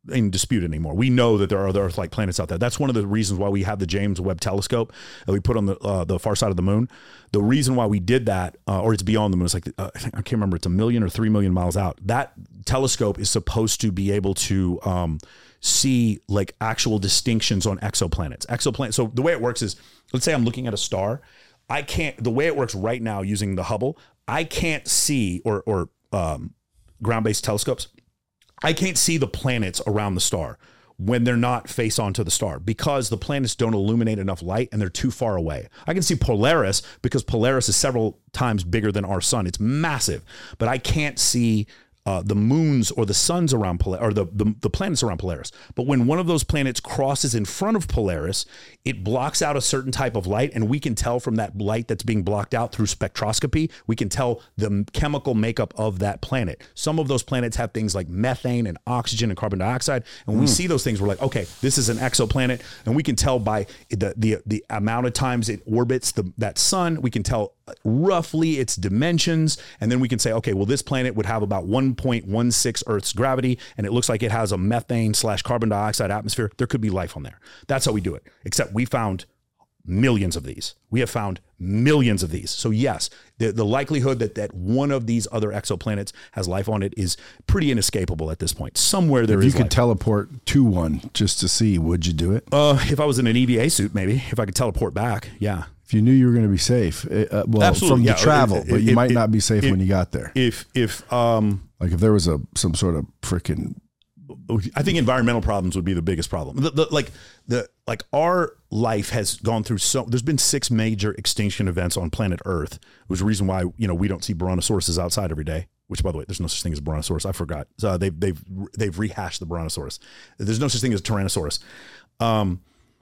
in dispute anymore. We know that there are other Earth-like planets out there. That's one of the reasons why we have the James Webb Telescope that we put on the uh, the far side of the moon. The reason why we did that, uh, or it's beyond the moon, it's like uh, I, think, I can't remember. It's a million or three million miles out. That telescope is supposed to be able to um, see like actual distinctions on exoplanets. Exoplanets. So the way it works is, let's say I'm looking at a star. I can't. The way it works right now using the Hubble, I can't see or or um, ground-based telescopes. I can't see the planets around the star when they're not face on to the star because the planets don't illuminate enough light and they're too far away. I can see Polaris because Polaris is several times bigger than our sun. It's massive, but I can't see uh, the moons or the suns around Polaris or the, the, the planets around Polaris. But when one of those planets crosses in front of Polaris, it blocks out a certain type of light, and we can tell from that light that's being blocked out through spectroscopy, we can tell the chemical makeup of that planet. Some of those planets have things like methane and oxygen and carbon dioxide. And when mm. we see those things, we're like, okay, this is an exoplanet. And we can tell by the the, the amount of times it orbits the, that sun, we can tell roughly its dimensions. And then we can say, okay, well, this planet would have about one point one six Earth's gravity, and it looks like it has a methane slash carbon dioxide atmosphere. There could be life on there. That's how we do it. Except we found millions of these. We have found millions of these. So yes, the, the likelihood that, that one of these other exoplanets has life on it is pretty inescapable at this point. Somewhere there if is you could life. teleport to one just to see, would you do it? Uh, if I was in an E V A suit, maybe. If I could teleport back, yeah. If you knew you were going to be safe, uh, well, Absolutely, from yeah. the travel, If- but you if- might if- not be safe if- when you got there. If, if, um, Like if there was a some sort of freaking I think environmental problems would be the biggest problem. The, the, like the like our life has gone through so. There's been six major extinction events on planet Earth. It was the reason why you know we don't see Brontosaurus outside every day. Which, by the way, there's no such thing as Brontosaurus. I forgot. So they've they've they've rehashed the Brontosaurus. There's no such thing as Tyrannosaurus. Um,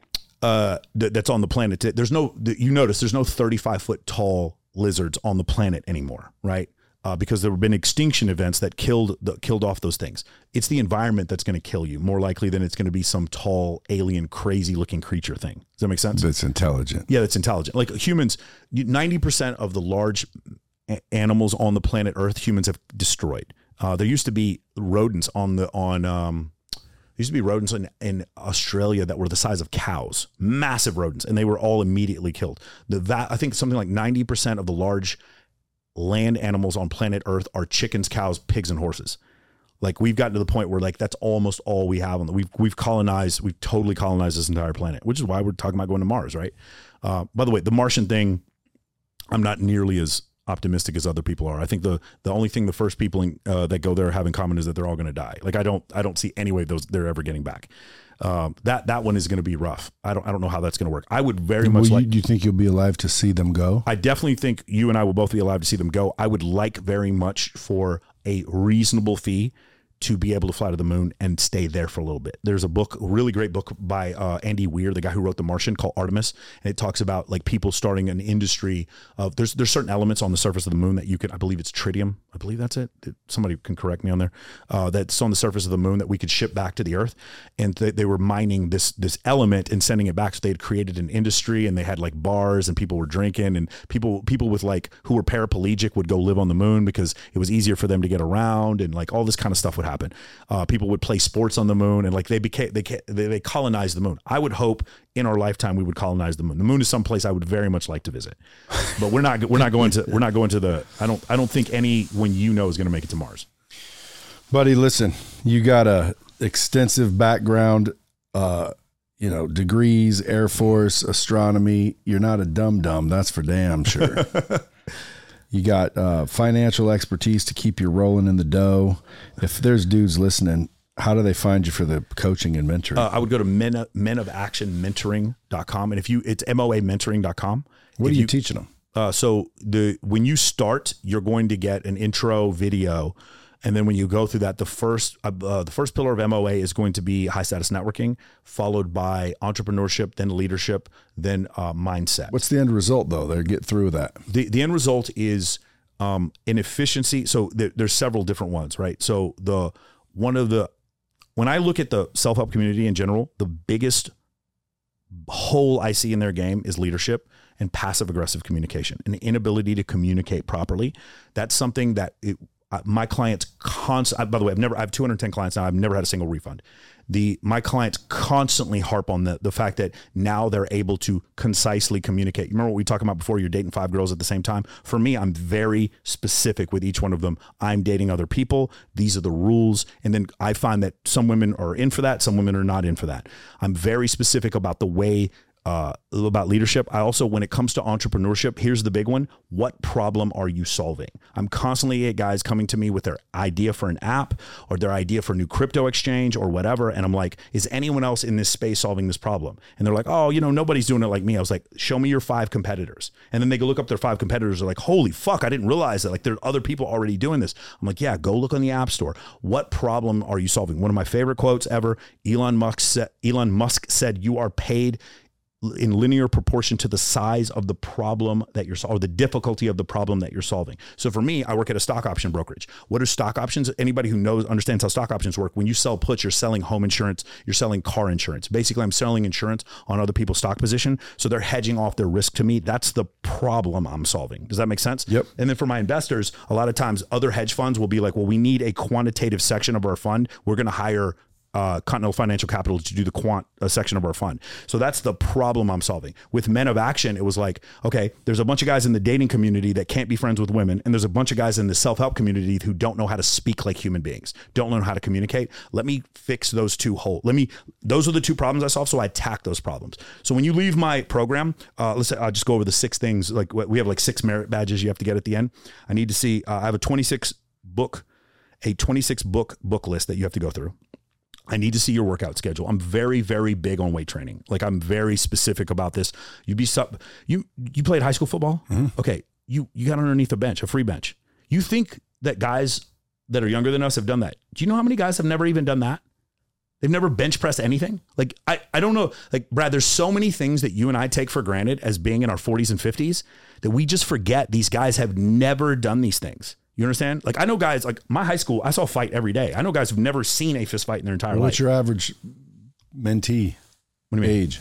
uh, th- that's on the planet. There's no. You notice there's no thirty-five foot tall lizards on the planet anymore, right? Uh, because there have been extinction events that killed the, killed off those things. It's the environment that's going to kill you more likely than it's going to be some tall, alien, crazy looking creature thing. Does that make sense? that's intelligent. Yeah, that's intelligent. Like humans, ninety percent of the large a- animals on the planet Earth, humans have destroyed. Uh, there used to be rodents on the on. Um, there used to be rodents in, in Australia that were the size of cows, massive rodents, and they were all immediately killed. The va- I think something like ninety percent of the large land animals on planet Earth are chickens, cows, pigs, and horses. Like we've gotten to the point where like that's almost all we have on the, we've we've colonized, we've totally colonized this entire planet, which is why we're talking about going to Mars, right? Uh, by the way, the Martian thing, I'm not nearly as optimistic as other people are. I think the the only thing the first people in, uh, that go there have in common is that they're all going to die. Like I don't I don't see any way those they're ever getting back. Um, that that one is going to be rough. I don't I don't know how that's going to work. I would very much Will like. you, do you think you'll be alive to see them go? I definitely think you and I will both be alive to see them go. I would like very much for a reasonable fee to be able to fly to the moon and stay there for a little bit. There's a book, a really great book by uh, Andy Weir, the guy who wrote The Martian, called Artemis, and it talks about like people starting an industry of there's there's certain elements on the surface of the moon that you can, I believe it's tritium, I believe that's it. Somebody can correct me on there. Uh, that's on the surface of the moon that we could ship back to the Earth, and they, they were mining this this element and sending it back. So they had created an industry, and they had like bars, and people were drinking, and people people with like who were paraplegic would go live on the moon because it was easier for them to get around, and like all this kind of stuff would happen. Uh, people would play sports on the moon, and like they became they they, they colonized the moon. I would hope in our lifetime we would colonize the moon. The moon is someplace I would very much like to visit, but we're not we're not going to we're not going to the. I don't I don't think anyone you know is going to make it to Mars. Buddy, listen, you got a extensive background, uh, you know, degrees, Air Force, astronomy. You're not a dum dum, that's for damn sure. You got uh, financial expertise to keep you rolling in the dough. If there's dudes listening, how do they find you for the coaching and mentoring? Uh, I would go to men, men of action mentoring dot com. And if you, it's M O A mentoring dot com. What if are you, you teaching them? Uh, so the when you start, you're going to get an intro video. And then when you go through that, the first uh, the first pillar of M O A is going to be high status networking, followed by entrepreneurship, then leadership, then uh, mindset. What's the end result, though? They get through that. The the end result is um, an efficiency. So there, there's several different ones, right? So the one of the when I look at the self-help community in general, the biggest hole I see in their game is leadership and passive aggressive communication, an inability to communicate properly. That's something that it, Uh, my clients constantly, by the way, I've never, I have two hundred ten clients now. I've never had a single refund. the my clients constantly harp on the the fact that now they're able to concisely communicate. You remember what we talked about before? You're dating five girls at the same time. For me, I'm very specific with each one of them. I'm dating other people. These are the rules. And then I find that some women are in for that. Some women are not in for that. I'm very specific about the way Uh, about leadership. I also, when it comes to entrepreneurship, here's the big one. What problem are you solving? I'm constantly get guys coming to me with their idea for an app or their idea for a new crypto exchange or whatever. And I'm like, is anyone else in this space solving this problem? And they're like, oh, you know, nobody's doing it like me. I was like, show me your five competitors. And then they go look up their five competitors. They're like, holy fuck, I didn't realize that. Like, there are other people already doing this. I'm like, yeah, go look on the App Store. What problem are you solving? One of my favorite quotes ever, Elon Musk said, Elon Musk said, you are paid in linear proportion to the size of the problem that you're solving, or the difficulty of the problem that you're solving. So for me, I work at a stock option brokerage. What are stock options? Anybody who knows, understands how stock options work, when you sell puts, you're selling home insurance, you're selling car insurance. Basically, I'm selling insurance on other people's stock position. So they're hedging off their risk to me. That's the problem I'm solving. Does that make sense? Yep. And then for my investors, a lot of times other hedge funds will be like, well, we need a quantitative section of our fund. We're going to hire Uh, Continental Financial Capital to do the quant uh, section of our fund. So that's the problem I'm solving. With Men of Action, it was like, okay, there's a bunch of guys in the dating community that can't be friends with women. And there's a bunch of guys in the self-help community who don't know how to speak like human beings, don't know how to communicate. Let me fix those two whole. Let me, those are the two problems I solve. So I attack those problems. So when you leave my program, uh, let's say I'll just go over the six things. Like we have like six merit badges you have to get at the end. I need to see, uh, I have a twenty-six book, a twenty-six book book list that you have to go through. I need to see your workout schedule. I'm very, very big on weight training. Like I'm very specific about this. You be sub, you you played high school football? Mm-hmm. Okay, you you got underneath a bench, a free bench. You think that guys that are younger than us have done that? Do you know how many guys have never even done that? They've never bench pressed anything. Like I I don't know. Like Brad, there's so many things that you and I take for granted as being in our forties and fifties that we just forget. These guys have never done these things. You understand? Like I know guys like my high school, I saw a fight every day. I know guys who've never seen a fist fight in their entire well, life. What's your average mentee what do you mean? age?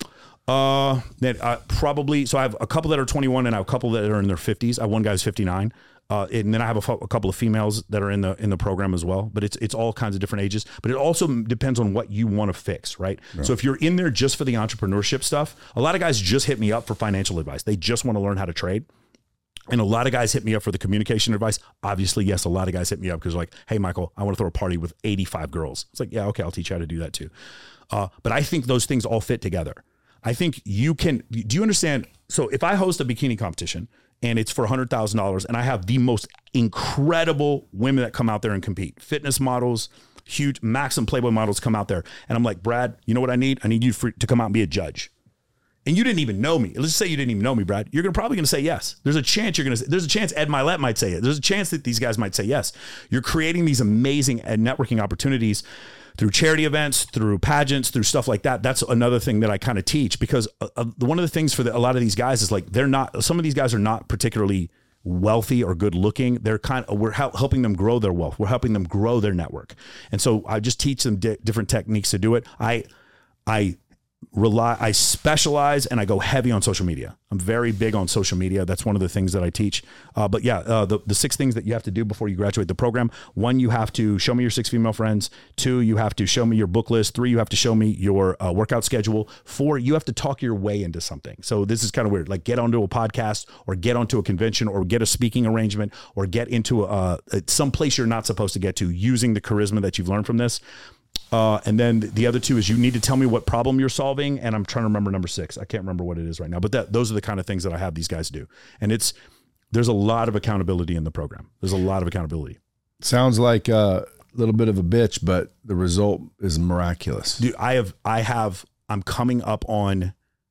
Uh, that uh, probably, so I have a couple that are twenty-one and I have a couple that are in their fifties. I have one guy's fifty-nine. Uh, and then I have a, a couple of females that are in the in the program as well. But it's it's all kinds of different ages. But it also depends on what you want to fix, right? right? So if you're in there just for the entrepreneurship stuff, a lot of guys just hit me up for financial advice. They just want to learn how to trade. And a lot of guys hit me up for the communication advice. Obviously, yes, a lot of guys hit me up because like, hey, Michael, I want to throw a party with eighty-five girls. It's like, yeah, okay, I'll teach you how to do that too. Uh, but I think those things all fit together. I think you can, do you understand? So if I host a bikini competition and it's for one hundred thousand dollars and I have the most incredible women that come out there and compete, fitness models, huge Maxim Playboy models come out there. And I'm like, Brad, you know what I need? I need you for, to come out and be a judge. And you didn't even know me. Let's say you didn't even know me, Brad. You're gonna, probably going to say yes. There's a chance you're going to. There's a chance Ed Milet might say it. There's a chance that these guys might say yes. You're creating these amazing networking opportunities through charity events, through pageants, through stuff like that. That's another thing that I kind of teach because uh, one of the things for the, a lot of these guys is like they're not. Some of these guys are not particularly wealthy or good looking. They're kind of, we're helping them grow their wealth. We're helping them grow their network. And so I just teach them di- different techniques to do it. I, I. rely I specialize and I go heavy on social media. I'm very big on social media. That's one of the things that I teach. Uh, but yeah, uh, the, the six things that you have to do before you graduate the program. One, you have to show me your six female friends. Two, you have to show me your book list. Three, you have to show me your uh, workout schedule. Four, you have to talk your way into something. So this is kind of weird, like get onto a podcast or get onto a convention or get a speaking arrangement or get into a, a some place you're not supposed to get to using the charisma that you've learned from this. Uh, and then the other two is you need to tell me what problem you're solving. And I'm trying to remember number six. I can't remember what it is right now, but that those are the kind of things that I have these guys do. And it's, there's a lot of accountability in the program. There's a lot of accountability. Sounds like a little bit of a bitch, but the result is miraculous. Dude, I have, I have, I'm coming up on,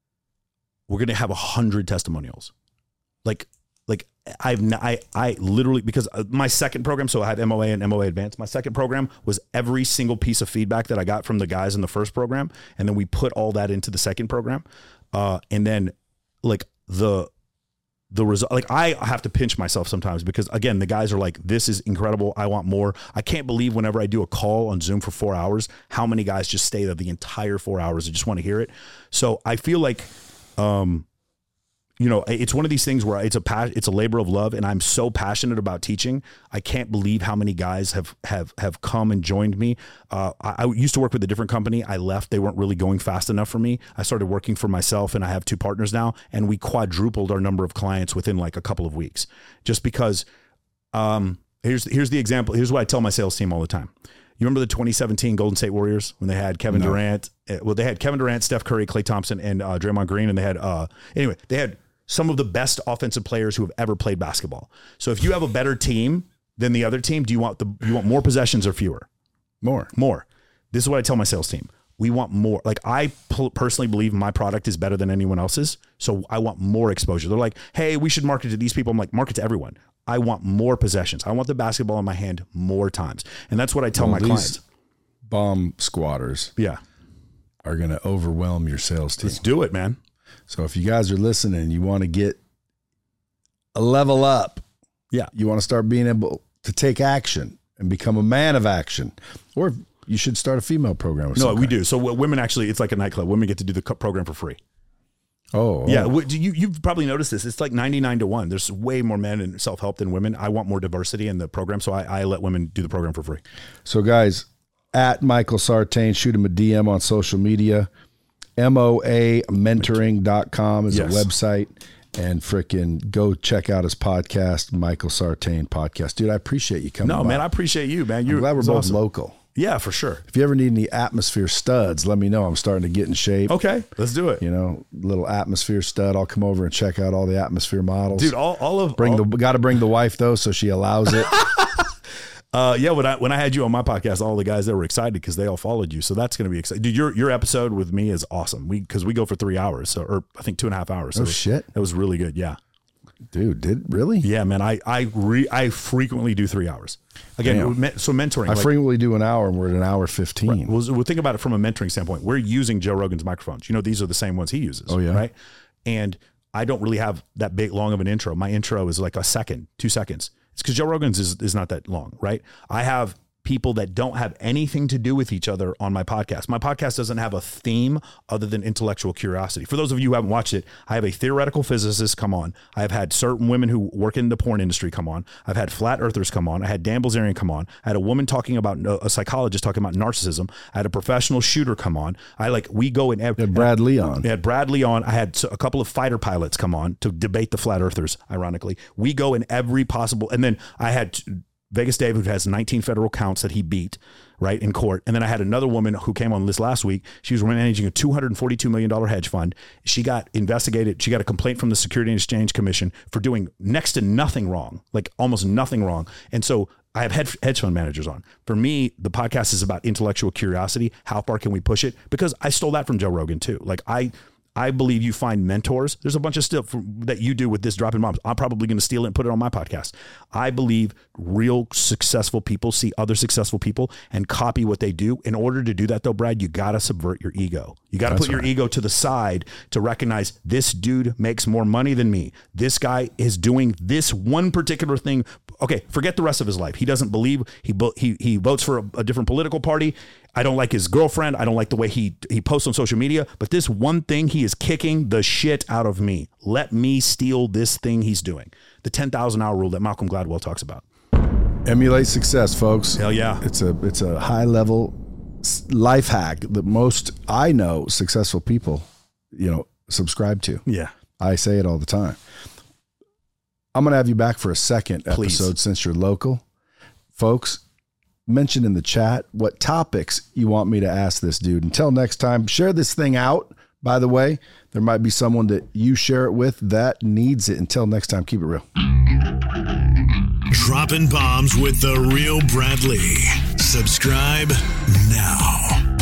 we're going to have a hundred testimonials. Like, like I've, I, I literally, because my second program, so I had M O A and M O A Advanced. My second program was every single piece of feedback that I got from the guys in the first program. And then we put all that into the second program. Uh, and then like the, the result, like I have to pinch myself sometimes because again, the guys are like, this is incredible. I want more. I can't believe whenever I do a call on Zoom for four hours, how many guys just stay there the entire four hours. I just want to hear it. So I feel like, um, you know, it's one of these things where it's a pa- it's a labor of love, and I'm so passionate about teaching. I can't believe how many guys have have have come and joined me. Uh, I, I used to work with a different company. I left; they weren't really going fast enough for me. I started working for myself, and I have two partners now, and we quadrupled our number of clients within like a couple of weeks, just because. Um, here's here's the example. Here's what I tell my sales team all the time. You remember the twenty seventeen Golden State Warriors when they had Kevin no. Durant? Well, they had Kevin Durant, Steph Curry, Klay Thompson, and uh, Draymond Green, and they had uh, anyway they had. some of the best offensive players who have ever played basketball. So if you have a better team than the other team, do you want the you want more possessions or fewer? More. More. This is what I tell my sales team. We want more. Like I p- personally believe my product is better than anyone else's. So I want more exposure. They're like, hey, we should market to these people. I'm like, market to everyone. I want more possessions. I want the basketball in my hand more times. And that's what I tell well, my clients. Bomb squatters. Yeah. Are going to overwhelm your sales team. Let's do it, man. So if you guys are listening and you want to get a level up, yeah, you want to start being able to take action and become a man of action, or you should start a female program. Of no, some we kind. do. So women actually, it's like a nightclub. Women get to do the program for free. Oh, yeah. Oh. You, you've probably noticed this. It's like ninety-nine to one. There's way more men in self-help than women. I want more diversity in the program. So I, I let women do the program for free. So guys, at Michael Sartain, shoot him a D M on social media. M O A mentoring dot com is yes. a website, and frickin' go check out his podcast, Michael Sartain Podcast. Dude, I appreciate you coming No, by. man, I appreciate you, man. You're I'm glad we're both awesome. local. Yeah, for sure. If you ever need any atmosphere studs, let me know. I'm starting to get in shape. Okay, let's do it. You know, little atmosphere stud. I'll come over and check out all the atmosphere models. Dude, all, all of bring all, the got to bring the wife though, so she allows it. Uh, yeah, when I when I had you on my podcast, all the guys that were excited because they all followed you. So that's going to be exciting. Dude, your your episode with me is awesome. We because we go for three hours, so or I think two and a half hours. So oh it was, shit, it was really good. Yeah, dude, did really? Yeah, man. I I re, I frequently do three hours. Again, so mentoring. I like, frequently do an hour, and we're at an hour fifteen. Right. Well, we'll think about it from a mentoring standpoint. We're using Joe Rogan's microphones. You know, these are the same ones he uses. Oh yeah, right. And I don't really have that big long of an intro. My intro is like a second, two seconds. It's because Joe Rogan's is is not that long, right? I have people that don't have anything to do with each other on my podcast. My podcast doesn't have a theme other than intellectual curiosity. For those of you who haven't watched it, I have a theoretical physicist come on. I have had certain women who work in the porn industry come on. I've had flat earthers come on. I had Dan Bilzerian come on. I had a woman talking about, a psychologist talking about narcissism. I had a professional shooter come on. I like, we go in every. Had Brad Lee on. We had Brad Lee on. I had a couple of fighter pilots come on to debate the flat earthers, ironically. We go in every possible, and then I had Vegas Dave, who has nineteen federal counts that he beat, right, in court. And then I had another woman who came on this last week. She was managing a two hundred forty-two million dollars hedge fund. She got investigated. She got a complaint from the Security and Exchange Commission for doing next to nothing wrong, like almost nothing wrong. And so I have hedge fund managers on. For me, the podcast is about intellectual curiosity. How far can we push it? Because I stole that from Joe Rogan too. Like I... I believe you find mentors. There's a bunch of stuff that you do with this dropping bombs. I'm probably going to steal it and put it on my podcast. I believe real successful people see other successful people and copy what they do. In order to do that though, Brad, you got to subvert your ego. You got to put your right. ego to the side to recognize this dude makes more money than me. This guy is doing this one particular thing. Okay, forget the rest of his life. He doesn't believe he he he votes for a, a different political party. I don't like his girlfriend. I don't like the way he he posts on social media. But this one thing, he is kicking the shit out of me. Let me steal this thing he's doing. The ten thousand hour rule that Malcolm Gladwell talks about. Emulate success, folks. Hell yeah. It's a it's a high level life hack that most I know successful people, you know, subscribe to. Yeah. I say it all the time. I'm going to have you back for a second Please. episode since you're local. Folks, mention in the chat what topics you want me to ask this dude. Until next time, share this thing out. By the way, there might be someone that you share it with that needs it. Until next time, keep it real. Dropping bombs with the real Brad Lea. Subscribe now.